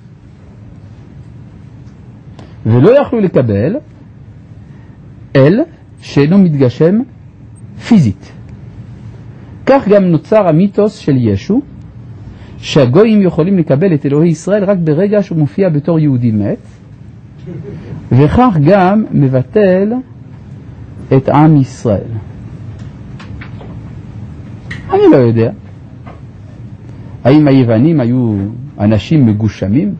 ולא יכלו לקבל אל שאינו מתגשם פיזית. כך גם נוצר המיתוס של ישו, שהגויים יכולים לקבל את אלוהי ישראל רק ברגע שהוא מופיע בתור יהודי מת, וכך גם מבטל את עם ישראל. אני לא יודע. האם היוונים היו אנשים מגושמים?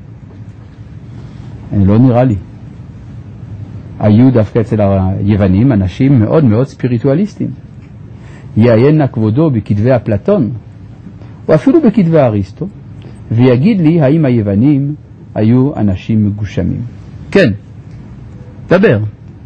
לא נראה לי. היו דווקא אצל היוונים אנשים מאוד מאוד ספיריטואליסטים. יעיין כבודו בכתבי אפלטון, או אפילו בכתבי אריסטו, ויגיד לי האם היוונים היו אנשים מגושמים. כן, דבר.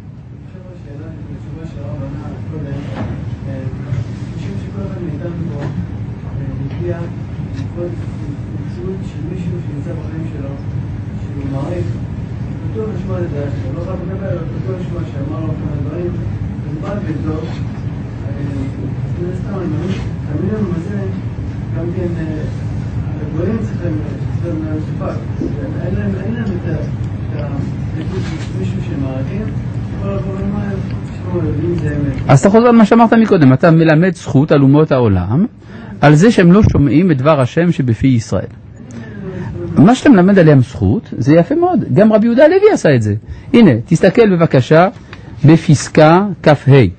גם כן, הגויים צריכים להשפק. אין להם את מישהו שמערכים, כל הגויים האלה, שמו יודעים זה אמת. אז אתה חוזר על מה שאמרת מקודם, אתה מלמד זכות על אומות העולם, על זה שהם לא שומעים את דבר השם שבפי ישראל. מה שאתה מלמד עליהם זכות, זה יפה מאוד. גם רבי יהודה הלוי עשה את זה. הנה, תסתכל בבקשה בפסקה כ"ה.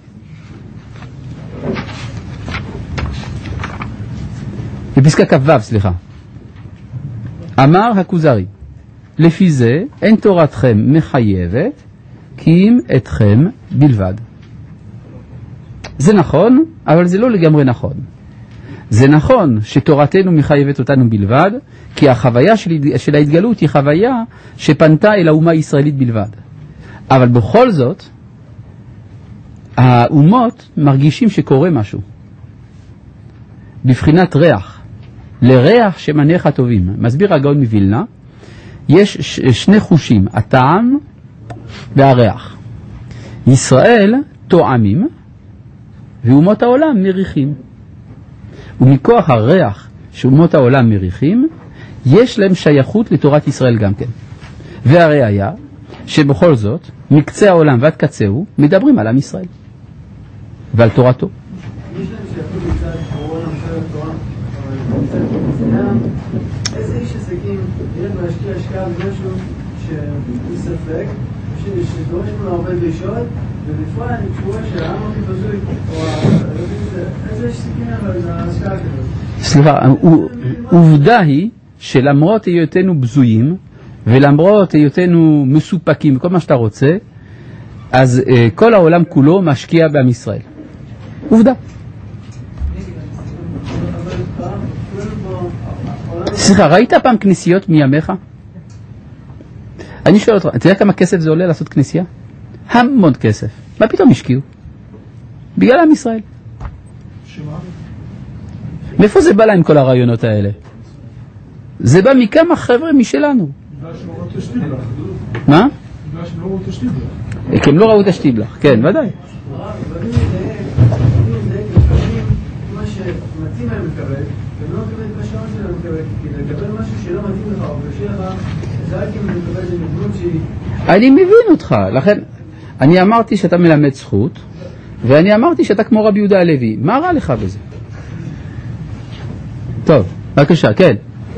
בפסקה כ"ו, סליחה. אמר הכוזרי, לפי זה אין תורתכם מחייבת, כי אם אתכם בלבד. זה נכון, אבל זה לא לגמרי נכון. זה נכון שתורתנו מחייבת אותנו בלבד, כי החוויה של ההתגלות היא חוויה שפנתה אל האומה הישראלית בלבד. אבל בכל זאת, האומות מרגישים שקורה משהו. בבחינת ריח. לריח שמניך טובים. מסביר הגאון מווילנה, יש 2 חושים, הטעם והריח. ישראל טועמים, ואומות העולם מריחים. ומכוח הריח שאומות העולם מריחים, יש להם שייכות לתורת ישראל גם כן. והראיה, שבכל זאת, מקצה העולם ועד קצהו, מדברים על עם ישראל. ועל תורתו. יש להם שייכות מצד קורונה, מצד התורה, איזה איש עסקים ילד להשקיע השקעה במשהו שהוא ספק, שדורש ממנו הרבה דרישות, ובפרט אני קורא שהעם הכי בזוי, או איזה איש עסקים על ההשקעה כזאת. סליחה, עובדה היא שלמרות היותנו בזויים, ולמרות היותנו מסופקים, כל מה שאתה רוצה, אז כל העולם כולו משקיע בעם ישראל. עובדה. סליחה, ראית פעם כנסיות מימיך? אני שואל אותך, אתה יודע כמה כסף זה עולה לעשות כנסייה? המון כסף. מה פתאום השקיעו? בגלל עם ישראל. מאיפה זה בא להם כל הרעיונות האלה? זה בא מכמה חבר'ה משלנו. מה? כי הם לא ראו את השטיבלח, כן, ודאי. מה שמתאים להם לקבל, הם לא מקבל את מה שהרעיון שלהם לקבל, כי לקבל משהו שלא מתאים לך או קשה לך, זה רק אם לקבל את נגנות שהיא... אני מבין אותך, לכן אני אמרתי שאתה מלמד זכות, ואני אמרתי שאתה כמו רבי יהודה הלוי. מה רע לך בזה? טוב, בבקשה, כן.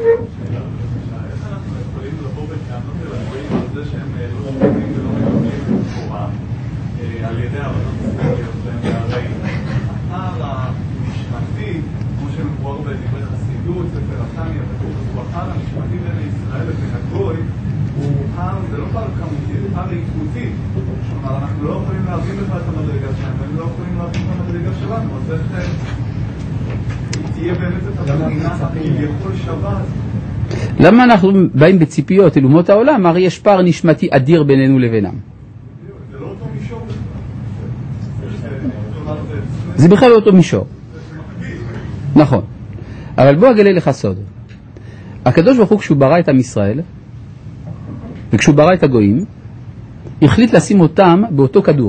זה לא פער כמותי, זה פער איכותי. כלומר, אנחנו לא יכולים להבין לך את המדרגה שלהם, והם לא יכולים להבין את המדרגה שלנו, אז איך תהיה באמת את המדינה כביכול שווה. למה אנחנו באים בציפיות אל אומות העולם? הרי יש פער נשמתי אדיר בינינו לבינם. זה לא אותו מישור. זה בכלל לא אותו מישור. נכון. אבל בוא אגלה לך סוד. הקדוש ברוך הוא כשהוא ברא את עם ישראל, וכשהוא ברא את הגויים, החליט לשים אותם באותו כדור.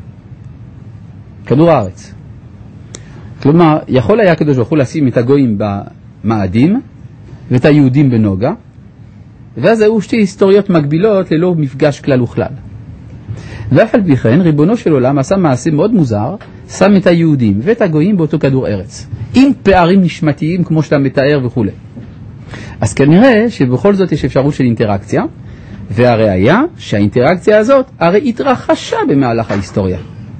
כדור הארץ. כלומר, יכול היה הקדוש ברוך הוא לשים את הגויים במאדים, ואת היהודים בנוגה, ואז היו שתי היסטוריות מקבילות ללא מפגש כלל וכלל. ואף על פי כן, ריבונו של עולם עשה מעשה מאוד מוזר, שם את היהודים ואת הגויים באותו כדור ארץ, עם פערים נשמתיים כמו שאתה מתאר וכו'. אז כנראה שבכל זאת יש אפשרות של אינטראקציה, והראיה שהאינטראקציה הזאת הרי התרחשה במהלך ההיסטוריה.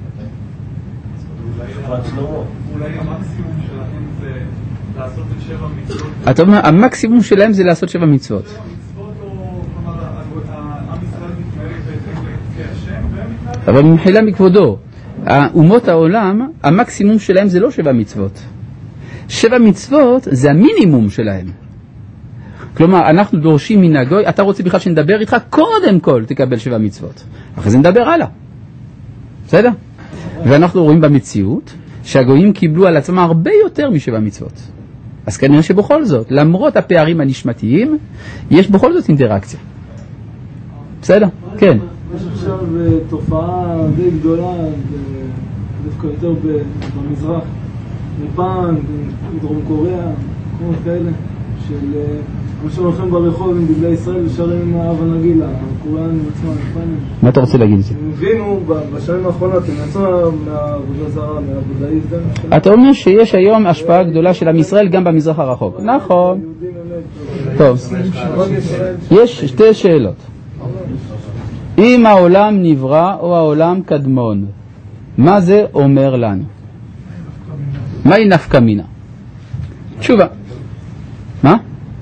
אולי המקסימום שלהם זה לעשות את 7 מצוות. אתה אומר, המקסימום שלהם זה לעשות 7 מצוות. 7 מצוות או, כלומר, עם ישראל מתנהג בהתאם כהשם, והם מתנהג... אבל מחילה מכבודו, אומות העולם, המקסימום שלהם זה לא 7 מצוות. 7 מצוות זה המינימום שלהם. כלומר, אנחנו דורשים מן הגוי, אתה רוצה בכלל שנדבר איתך, קודם כל תקבל 7 מצוות. אחרי זה נדבר הלאה. בסדר? ואנחנו רואים במציאות שהגויים קיבלו על עצמם הרבה יותר מ7 מצוות. אז כנראה שבכל זאת, למרות הפערים הנשמתיים, יש בכל זאת אינטראקציה. בסדר? כן. יש עכשיו תופעה די גדולה, דווקא יותר במזרח, יפן, דרום קוריאה, כמו כאלה, של אנשים הולכים ברחוב עם דגלי ישראל ושרים עם האב הנגילה, הקוריאנים עצמם, יפנים. מה אתה רוצה להגיד את זה? הם הבינו בשנים האחרונות, הם יצאו מהעבודה זרה, מהבודהיזם. אתה אומר שיש היום השפעה גדולה של עם ישראל גם במזרח הרחוק. נכון. טוב. יש שתי שאלות. אם העולם נברא או העולם קדמון, מה זה אומר לנו? מהי נפקא מינה? תשובה. מה?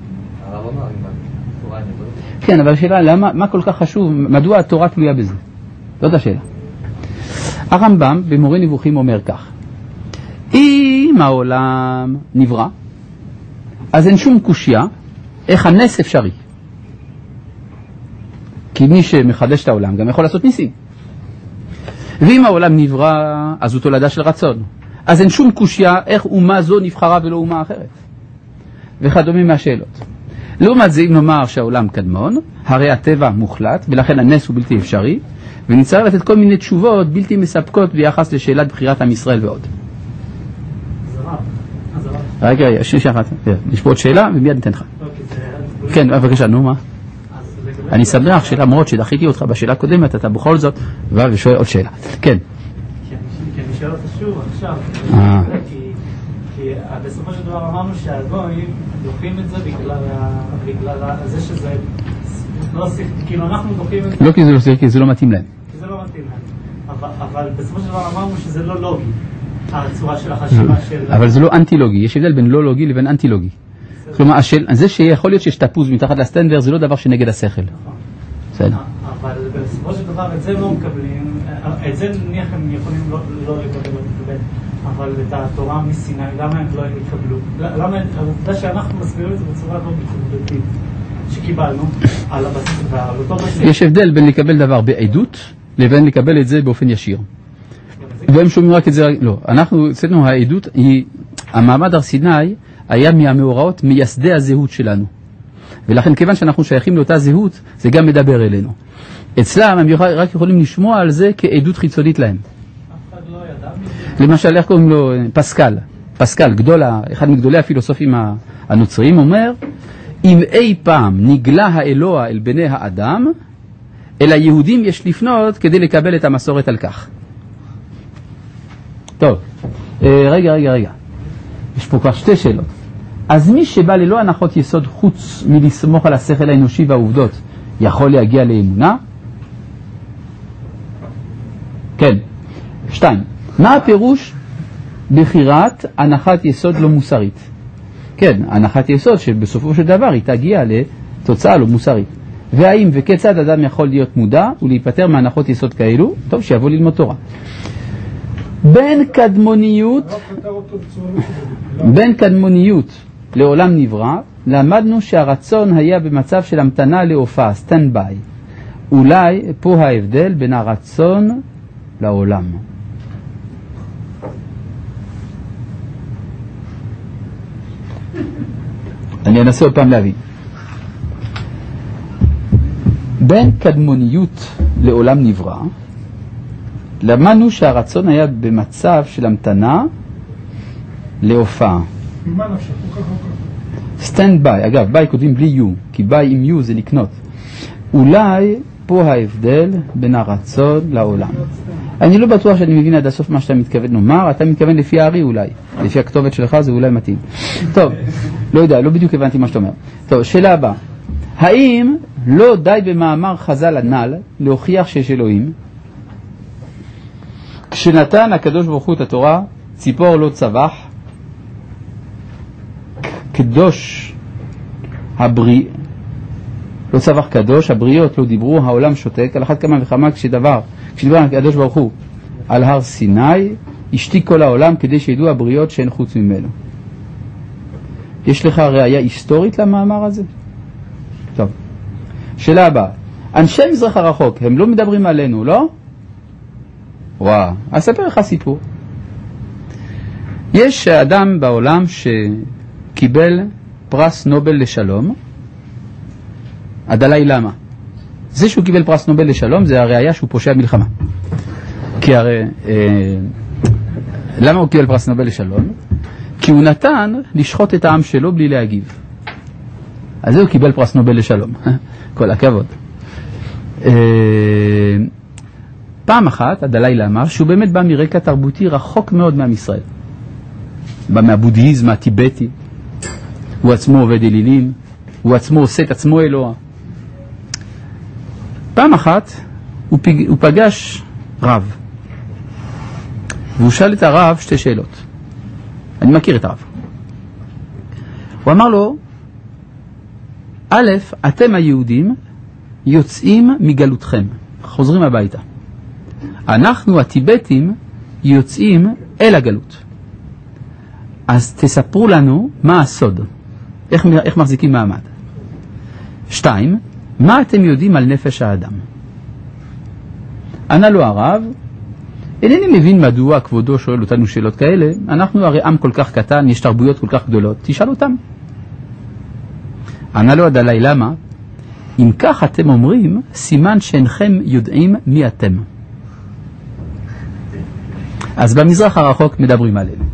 כן, אבל השאלה, למה, מה כל כך חשוב, מדוע התורה תלויה בזה? זאת השאלה. הרמב"ם במורה נבוכים אומר כך, אם העולם נברא, אז אין שום קושיה איך הנס אפשרי. כי מי שמחדש את העולם גם יכול לעשות ניסים. ואם העולם נברא, אז הוא תולדה של רצון. אז אין שום קושיה איך אומה זו נבחרה ולא אומה אחרת. וכדומה מהשאלות. לעומת זה, אם נאמר שהעולם קדמון, הרי הטבע מוחלט, ולכן הנס הוא בלתי אפשרי, ונצטרך לתת כל מיני תשובות בלתי מספקות ביחס לשאלת בחירת עם ישראל ועוד. רגע, שנייה אחת. יש פה עוד שאלה, ומיד ניתן לך. כן, בבקשה, נו, מה? אני שמח שלמרות שדחיתי אותך בשאלה הקודמת, אתה בכל זאת, ושואל עוד שאלה. כן. כי אני שואל אותה שוב עכשיו, כי בסופו של דבר אמרנו שהגויים דוחים את זה בגלל זה שזה לא שכלי, כאילו אנחנו דוחים את זה. לא כי זה לא שכלי, כי זה לא מתאים להם. כי זה לא מתאים להם. אבל בסופו של דבר אמרנו שזה לא לוגי, הצורה של החשיבה של... אבל זה לא אנטי-לוגי, יש הבדל בין לא לוגי לבין אנטי-לוגי. כלומר, זה שיכול להיות שיש תפוז מתחת לסטנדר, זה לא דבר שנגד השכל. בסדר. אבל בסופו של דבר את זה לא מקבלים, את זה נניח הם יכולים לא לקבל, אבל את התורה מסיני, למה הם לא יקבלו? למה העובדה שאנחנו מסבירים את זה בצורה לא מתמודדתית שקיבלנו על הבסיס ועל אותו בסיס? יש הבדל בין לקבל דבר בעדות לבין לקבל את זה באופן ישיר. והם שומעים רק את זה, לא, אנחנו, אצלנו העדות היא, המעמד הר סיני היה מהמאורעות מייסדי הזהות שלנו. ולכן כיוון שאנחנו שייכים לאותה זהות, זה גם מדבר אלינו. אצלם הם רק יכולים לשמוע על זה כעדות חיצונית להם. אף אחד לא ידע. למשל, איך קוראים לו? פסקל. פסקל, אחד מגדולי הפילוסופים הנוצריים, אומר, אם אי פעם נגלה האלוה אל בני האדם, אל היהודים יש לפנות כדי לקבל את המסורת על כך. טוב, רגע. יש פה כבר שתי שאלות. אז מי שבא ללא הנחות יסוד חוץ מלסמוך על השכל האנושי והעובדות, יכול להגיע לאמונה? כן. 2. מה הפירוש בחירת הנחת יסוד לא מוסרית? כן, הנחת יסוד שבסופו של דבר היא תגיע לתוצאה לא מוסרית. והאם וכיצד אדם יכול להיות מודע ולהיפטר מהנחות יסוד כאלו? טוב, שיבוא ללמוד תורה. בין קדמוניות לעולם נברא, למדנו שהרצון היה במצב של המתנה להופעה, סטנד ביי. אולי פה ההבדל בין הרצון לעולם. אני אנסה עוד פעם להבין. בין קדמוניות לעולם נברא, למדנו שהרצון היה במצב של המתנה להופעה. סטנד ביי, אגב, ביי כותבים בלי יו, כי ביי עם יו זה לקנות. אולי פה ההבדל בין הרצון לעולם. אני לא בטוח שאני מבין עד הסוף מה שאתה מתכוון לומר, אתה מתכוון לפי הארי אולי, לפי הכתובת שלך זה אולי מתאים. טוב, לא יודע, לא בדיוק הבנתי מה שאתה אומר. טוב, שאלה הבאה. האם לא די במאמר חז"ל הנ"ל להוכיח שיש אלוהים? כשנתן הקדוש ברוך הוא את התורה, ציפור לא צבח, קדוש לא צבח קדוש, הבריות לא דיברו, העולם שותק, על אחת כמה וכמה כשדיבר הקדוש ברוך הוא על הר סיני, השתיק כל העולם כדי שידעו הבריות שאין חוץ ממנו. יש לך ראייה היסטורית למאמר הזה? טוב. שאלה הבאה. אנשי מזרח הרחוק, הם לא מדברים עלינו, לא? וואו, אספר לך סיפור. יש אדם בעולם שקיבל פרס נובל לשלום, הדלאי למה. זה שהוא קיבל פרס נובל לשלום זה הראייה שהוא פושע מלחמה. כי הרי, למה הוא קיבל פרס נובל לשלום? כי הוא נתן לשחוט את העם שלו בלי להגיב. אז הוא קיבל פרס נובל לשלום. כל הכבוד. פעם אחת, הדלאי למה, שהוא באמת בא מרקע תרבותי רחוק מאוד מעם ישראל. בא מהבודהיזם הטיבטי. הוא עצמו עובד אלילים. הוא עצמו עושה את עצמו אלוה. פעם אחת הוא פגש רב. והוא שאל את הרב שתי שאלות. אני מכיר את הרב. הוא אמר לו, א', אתם היהודים יוצאים מגלותכם, חוזרים הביתה. אנחנו הטיבטים יוצאים אל הגלות. אז תספרו לנו מה הסוד, איך מחזיקים מעמד. 2, מה אתם יודעים על נפש האדם? ענה לו הרב, אינני מבין מדוע כבודו שואל אותנו שאלות כאלה, אנחנו הרי עם כל כך קטן, יש תרבויות כל כך גדולות, תשאל אותם. ענה לו הדלאי למה, אם כך אתם אומרים, סימן שאינכם יודעים מי אתם. אז במזרח הרחוק מדברים עלינו.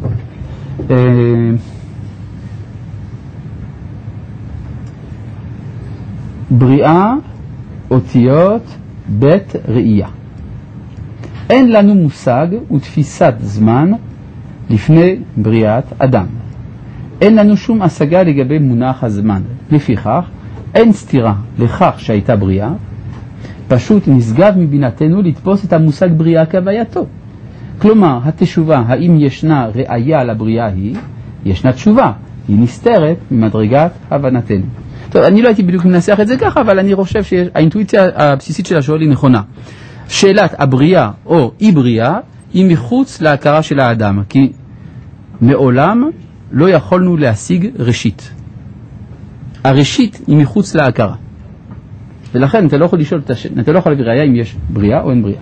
בריאה, אותיות, בית ראייה. אין לנו מושג ותפיסת זמן לפני בריאת אדם. אין לנו שום השגה לגבי מונח הזמן. לפיכך, אין סתירה לכך שהייתה בריאה, פשוט נשגב מבינתנו לתפוס את המושג בריאה כהווייתו. כלומר, התשובה, האם ישנה ראייה לבריאה היא, ישנה תשובה, היא נסתרת ממדרגת הבנתנו. טוב, אני לא הייתי בדיוק מנסח את זה ככה, אבל אני חושב שהאינטואיציה הבסיסית של השואל היא נכונה. שאלת הבריאה או אי בריאה היא מחוץ להכרה של האדם, כי מעולם לא יכולנו להשיג ראשית. הראשית היא מחוץ להכרה. ולכן אתה לא יכול לשאול, אתה לא יכול להביא ראיה אם יש בריאה או אין בריאה.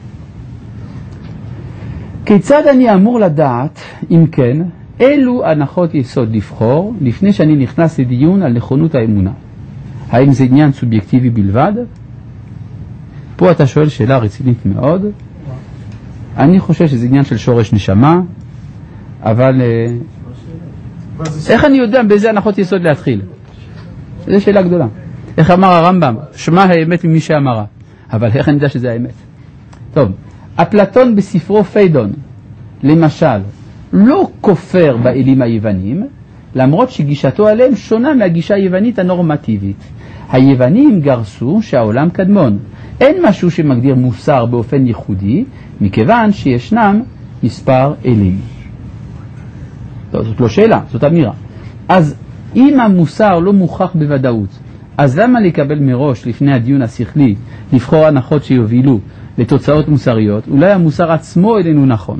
כיצד אני אמור לדעת, אם כן, אילו הנחות יסוד לבחור לפני שאני נכנס לדיון על נכונות האמונה? האם זה עניין סובייקטיבי בלבד? פה אתה שואל שאלה רצינית מאוד. אני חושב שזה עניין של שורש נשמה, אבל איך אני יודע באיזה הנחות יסוד להתחיל? זו שאלה גדולה. איך אמר הרמב"ם? שמע האמת ממי שאמרה. אבל איך אני יודע שזה האמת? טוב, אפלטון בספרו פיידון, למשל, לא כופר באלים היוונים, למרות שגישתו עליהם שונה מהגישה היוונית הנורמטיבית. היוונים גרסו שהעולם קדמון. אין משהו שמגדיר מוסר באופן ייחודי, מכיוון שישנם מספר אלים. טוב, זאת לא שאלה, זאת אמירה. אז אם המוסר לא מוכח בוודאות, אז למה לקבל מראש לפני הדיון השכלי, לבחור הנחות שיובילו לתוצאות מוסריות? אולי המוסר עצמו איננו נכון.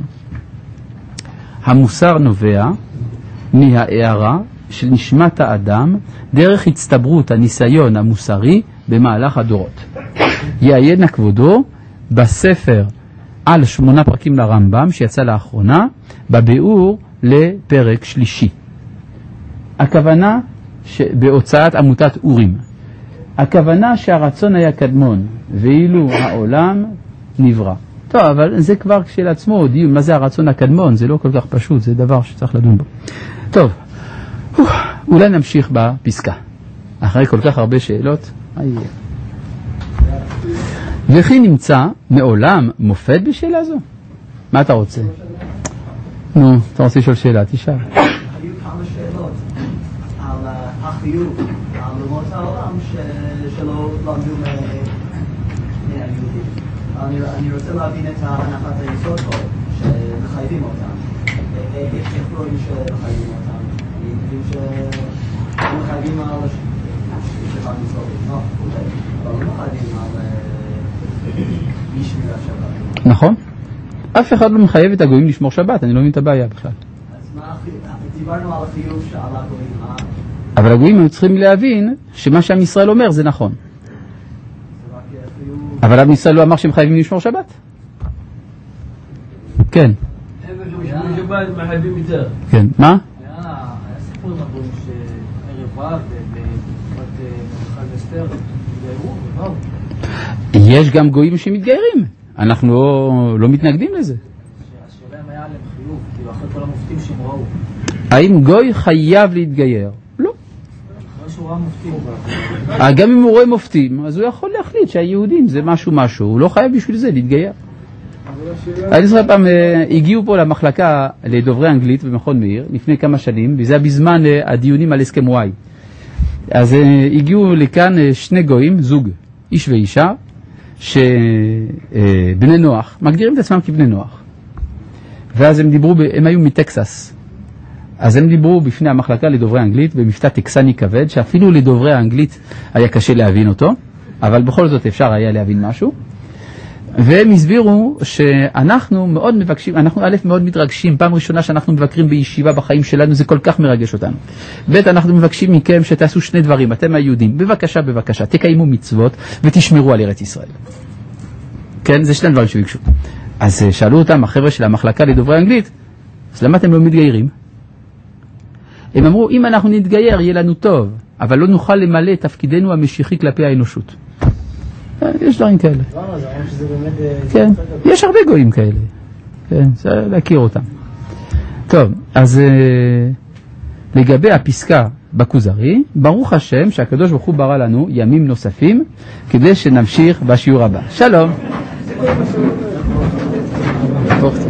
המוסר נובע מההערה של נשמת האדם דרך הצטברות הניסיון המוסרי במהלך הדורות. יעיין כבודו בספר על 8 פרקים לרמב"ם שיצא לאחרונה בביאור לפרק שלישי. הכוונה בהוצאת עמותת אורים. הכוונה שהרצון היה קדמון ואילו העולם נברא. טוב, אבל זה כבר כשלעצמו דיון, מה זה הרצון הקדמון? זה לא כל כך פשוט, זה דבר שצריך לדון בו. טוב, אולי נמשיך בפסקה. אחרי כל כך הרבה שאלות. וכי נמצא מעולם מופת בשאלה זו? מה אתה רוצה? נו, אתה רוצה לשאול שאלה, תשאל. היו כמה שאלות על החיוב, על אומות העולם שלא למדו מהיהודים. אני רוצה להבין את הנחת היסוד פה, שמחייבים אותם. איך רואים שמחייבים אותם? אני מבין שמחייבים על שבת מסורת, אבל לא מחייבים על מי שמירה שבת. נכון. אף אחד לא מחייב את הגויים לשמור שבת, אני לא מבין את הבעיה בכלל. אז מה, דיברנו על החיוב שעל הגויים. אבל הגויים הם צריכים להבין שמה שעם ישראל אומר זה נכון. אבל עם ישראל לא אמר שהם חייבים לשמור שבת? כן. שבת מחייבים יותר. כן, מה? היה סיפור עם הגויים שערב רב ובתקופת מלכת אסתר התגיירו ובאו. יש גם גויים שמתגיירים. אנחנו לא מתנגדים לזה. השאלה אם היה עליהם חיוב, כאילו אחרי כל המופתים שהם ראו. האם גוי חייב להתגייר? לא. אחרי שהוא ראה מופתים. גם אם הוא רואה מופתים, אז הוא יכול להחליט שהיהודים זה משהו, הוא לא חייב בשביל זה להתגייר. אני זוכר פעם, הגיעו פה למחלקה לדוברי אנגלית במכון מאיר, לפני כמה שנים, וזה היה בזמן הדיונים על הסכם וואי. אז הגיעו לכאן 2 גויים, זוג, איש ואישה, שבני נוח, מגדירים את עצמם כבני נוח. ואז הם דיברו, הם היו מטקסס. אז הם דיברו בפני המחלקה לדוברי אנגלית במבטא טקסני כבד, שאפילו לדוברי האנגלית היה קשה להבין אותו, אבל בכל זאת אפשר היה להבין משהו. והם הסבירו שאנחנו מאוד מבקשים, אנחנו א' מאוד מתרגשים, פעם ראשונה שאנחנו מבקרים בישיבה בחיים שלנו, זה כל כך מרגש אותנו. ב' אנחנו מבקשים מכם שתעשו 2 דברים, אתם היהודים, בבקשה, תקיימו מצוות ותשמרו על ארץ ישראל. כן, זה 2 דברים שביקשו. אז שאלו אותם, החבר'ה של המחלקה לדוברי אנגלית, אז למה אתם לא מתגיירים? הם אמרו, אם אנחנו נתגייר יהיה לנו טוב, אבל לא נוכל למלא את תפקידנו המשיחי כלפי האנושות. יש דברים כאלה. כן, יש הרבה גויים כאלה. כן, צריך להכיר אותם. טוב, אז לגבי הפסקה בכוזרי, ברוך השם שהקדוש ברוך הוא ברא לנו ימים נוספים כדי שנמשיך בשיעור הבא. שלום.